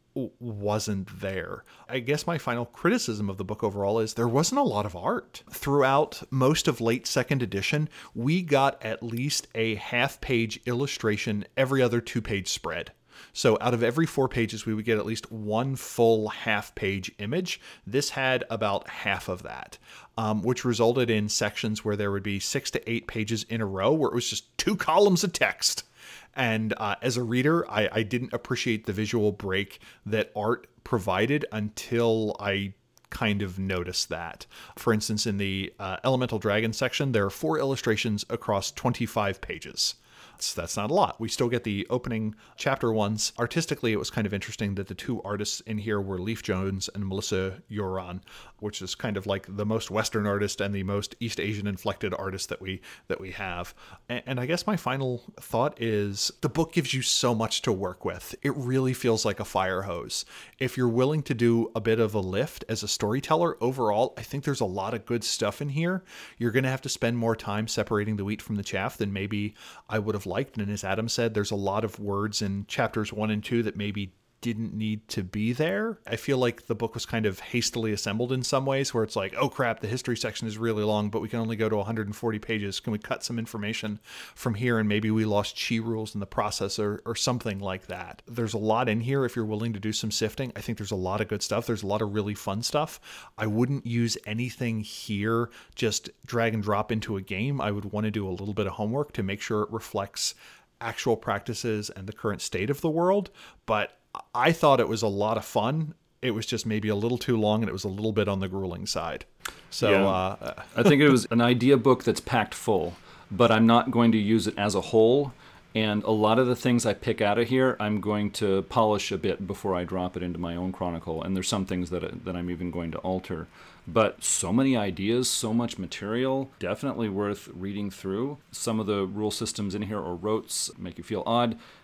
wasn't there. I guess my final criticism of the book overall is there wasn't a lot of art. Throughout most of late second edition, we got at least a half page illustration every other two page spread. So out of every four pages, we would get at least one full half-page image. This had about half of that, um, which resulted in sections where there would be six to eight pages in a row where it was just two columns of text. And uh, as a reader, I, I didn't appreciate the visual break that art provided until I kind of noticed that. For instance, in the uh, Elemental Dragon section, there are four illustrations across twenty-five pages. That's not a lot. We still get the opening chapter ones. Artistically, it was kind of interesting that the two artists in here were Leif Jones and Melissa Yoran, which is kind of like the most Western artist and the most East Asian inflected artist that we that we have. And, and I guess my final thought is the book gives you so much to work with. It really feels like a fire hose. If you're willing to do a bit of a lift as a storyteller, overall, I think there's a lot of good stuff in here. You're going to have to spend more time separating the wheat from the chaff than maybe I would have liked. And as Adam said, there's a lot of words in chapters one and two that maybe didn't need to be there. I feel like the book was kind of hastily assembled in some ways where it's like, oh crap, the history section is really long, but we can only go to one hundred forty pages. Can we cut some information from here? And maybe we lost chi rules in the process or, or something like that. There's a lot in here if you're willing to do some sifting. I think there's a lot of good stuff. There's a lot of really fun stuff. I wouldn't use anything here just drag and drop into a game. I would want to do a little bit of homework to make sure it reflects actual practices and the current state of the world. But I thought it was a lot of fun. It was just maybe a little too long, and it was a little bit on the grueling side. So yeah. uh, I think it was an idea book that's packed full, but I'm not going to use it as a whole. And a lot of the things I pick out of here, I'm going to polish a bit before I drop it into my own chronicle. And there's some things that that I'm even going to alter. But so many ideas, so much material, definitely worth reading through. Some of the rule systems in here or rotes make you feel odd.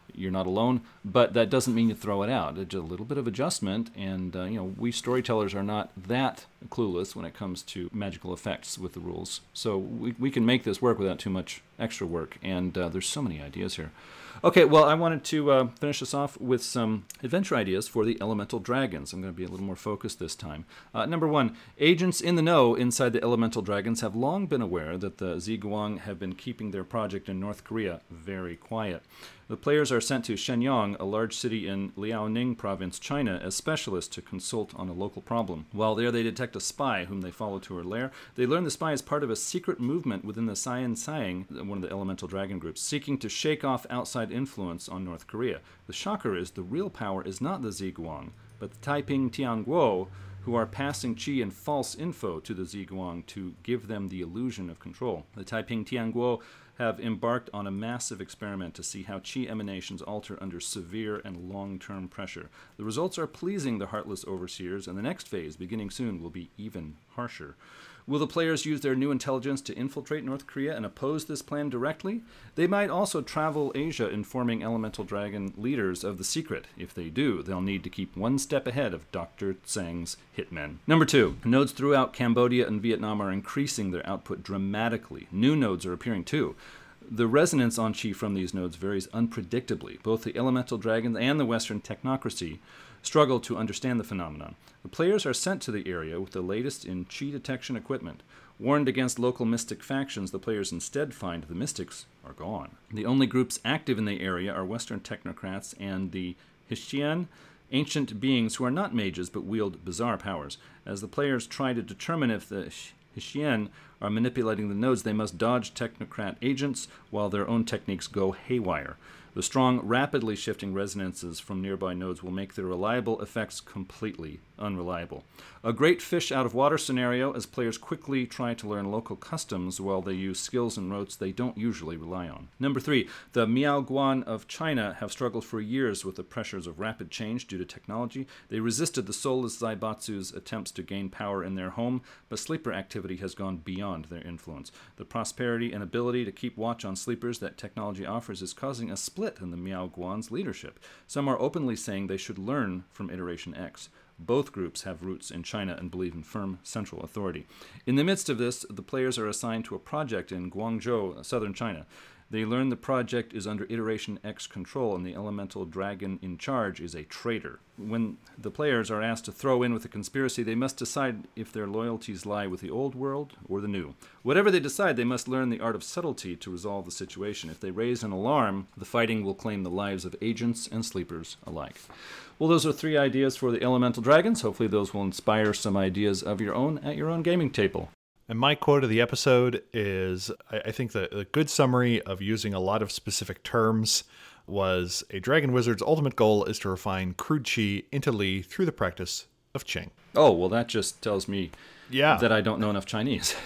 you're not alone, but that doesn't mean you throw it out. It's a little bit of adjustment, and uh, you know, we storytellers are not that clueless when it comes to magical effects with the rules. So we we can make this work without too much extra work, and uh, there's so many ideas here. Okay, well, I wanted to uh, finish us off with some adventure ideas for the Elemental Dragons. I'm going to be a little more focused this time. Uh, number one, agents in the know inside the Elemental Dragons have long been aware that the Ziguang have been keeping their project in North Korea very quiet. The players are sent to Shenyang, a large city in Liaoning province, China, as specialists to consult on a local problem. While there, they detect a spy whom they follow to her lair. They learn the spy is part of a secret movement within the Saiyan Saiyang, one of the elemental dragon groups, seeking to shake off outside influence on North Korea. The shocker is the real power is not the Ziguang, but the Taiping Tianguo, who are passing qi and false info to the Ziguang to give them the illusion of control. The Taiping Tianguo have embarked on a massive experiment to see how qi emanations alter under severe and long-term pressure. The results are pleasing the heartless overseers, and the next phase, beginning soon, will be even harsher. Will the players use their new intelligence to infiltrate North Korea and oppose this plan directly? They might also travel Asia, informing Elemental Dragon leaders of the secret. If they do, they'll need to keep one step ahead of Doctor Tsang's hitmen. Number two, nodes throughout Cambodia and Vietnam are increasing their output dramatically. New nodes are appearing too. The resonance on qi from these nodes varies unpredictably. Both the Elemental Dragons and the Western technocracy struggle to understand the phenomenon. The players are sent to the area with the latest in qi detection equipment. Warned against local mystic factions, the players instead find the mystics are gone. The only groups active in the area are Western technocrats and the Hixian, ancient beings who are not mages but wield bizarre powers. As the players try to determine if the Hixian are manipulating the nodes, they must dodge technocrat agents while their own techniques go haywire. The strong, rapidly shifting resonances from nearby nodes will make their reliable effects completely unreliable. A great fish out of water scenario as players quickly try to learn local customs while they use skills and rotes they don't usually rely on. Number three, the Miaoguan of China have struggled for years with the pressures of rapid change due to technology. They resisted the soulless Zaibatsu's attempts to gain power in their home, but sleeper activity has gone beyond their influence. The prosperity and ability to keep watch on sleepers that technology offers is causing a split in the Miaoguan's leadership. Some are openly saying they should learn from Iteration X. Both groups have roots in China and believe in firm central authority. In the midst of this, the players are assigned to a project in Guangzhou, southern China. They learn the project is under Iteration X control, and the Elemental Dragon in charge is a traitor. When the players are asked to throw in with the conspiracy, they must decide if their loyalties lie with the old world or the new. Whatever they decide, they must learn the art of subtlety to resolve the situation. If they raise an alarm, the fighting will claim the lives of agents and sleepers alike. Well, those are three ideas for the Elemental Dragons. Hopefully those will inspire some ideas of your own at your own gaming table. And my quote of the episode is, I, I think the, the good summary of using a lot of specific terms was, a dragon wizard's ultimate goal is to refine crude qi into li through the practice of Qing. Oh, well, that just tells me yeah. that I don't know enough Chinese.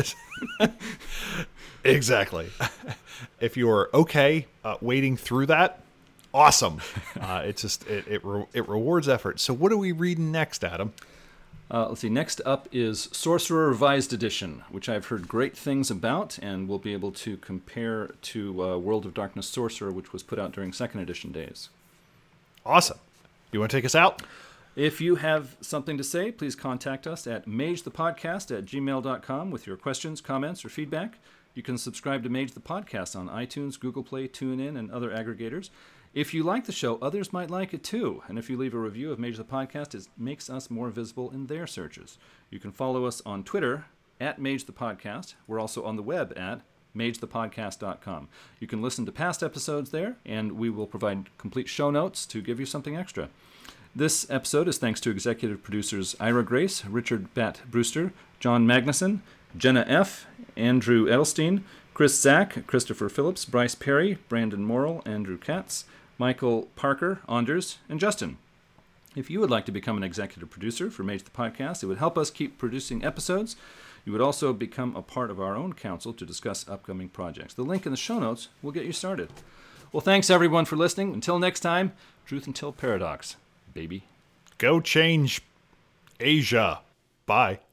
Exactly. If you're okay uh, wading through that, awesome. Uh, it's just, it, it, re- it rewards effort. So what are we reading next, Adam? Uh, let's see, next up is Sorcerer Revised Edition, which I've heard great things about, and we'll be able to compare to uh, World of Darkness Sorcerer, which was put out during second edition days. Awesome. You want to take us out? If you have something to say, please contact us at magethepodcast at gmail dot com with your questions, comments, or feedback. You can subscribe to Mage the Podcast on iTunes, Google Play, TuneIn, and other aggregators. If you like the show, others might like it too. And if you leave a review of Mage the Podcast, it makes us more visible in their searches. You can follow us on Twitter, at Mage the Podcast. We're also on the web at mage the podcast dot com. You can listen to past episodes there, and we will provide complete show notes to give you something extra. This episode is thanks to executive producers Ira Grace, Richard Bat Brewster, John Magnuson, Jenna F., Andrew Edelstein, Chris Zack, Christopher Phillips, Bryce Perry, Brandon Morrill, Andrew Katz, Michael Parker, Anders, and Justin. If you would like to become an executive producer for Mage the Podcast, it would help us keep producing episodes. You would also become a part of our own council to discuss upcoming projects. The link in the show notes will get you started. Well, thanks everyone for listening. Until next time, truth until paradox, baby. Go change Asia. Bye.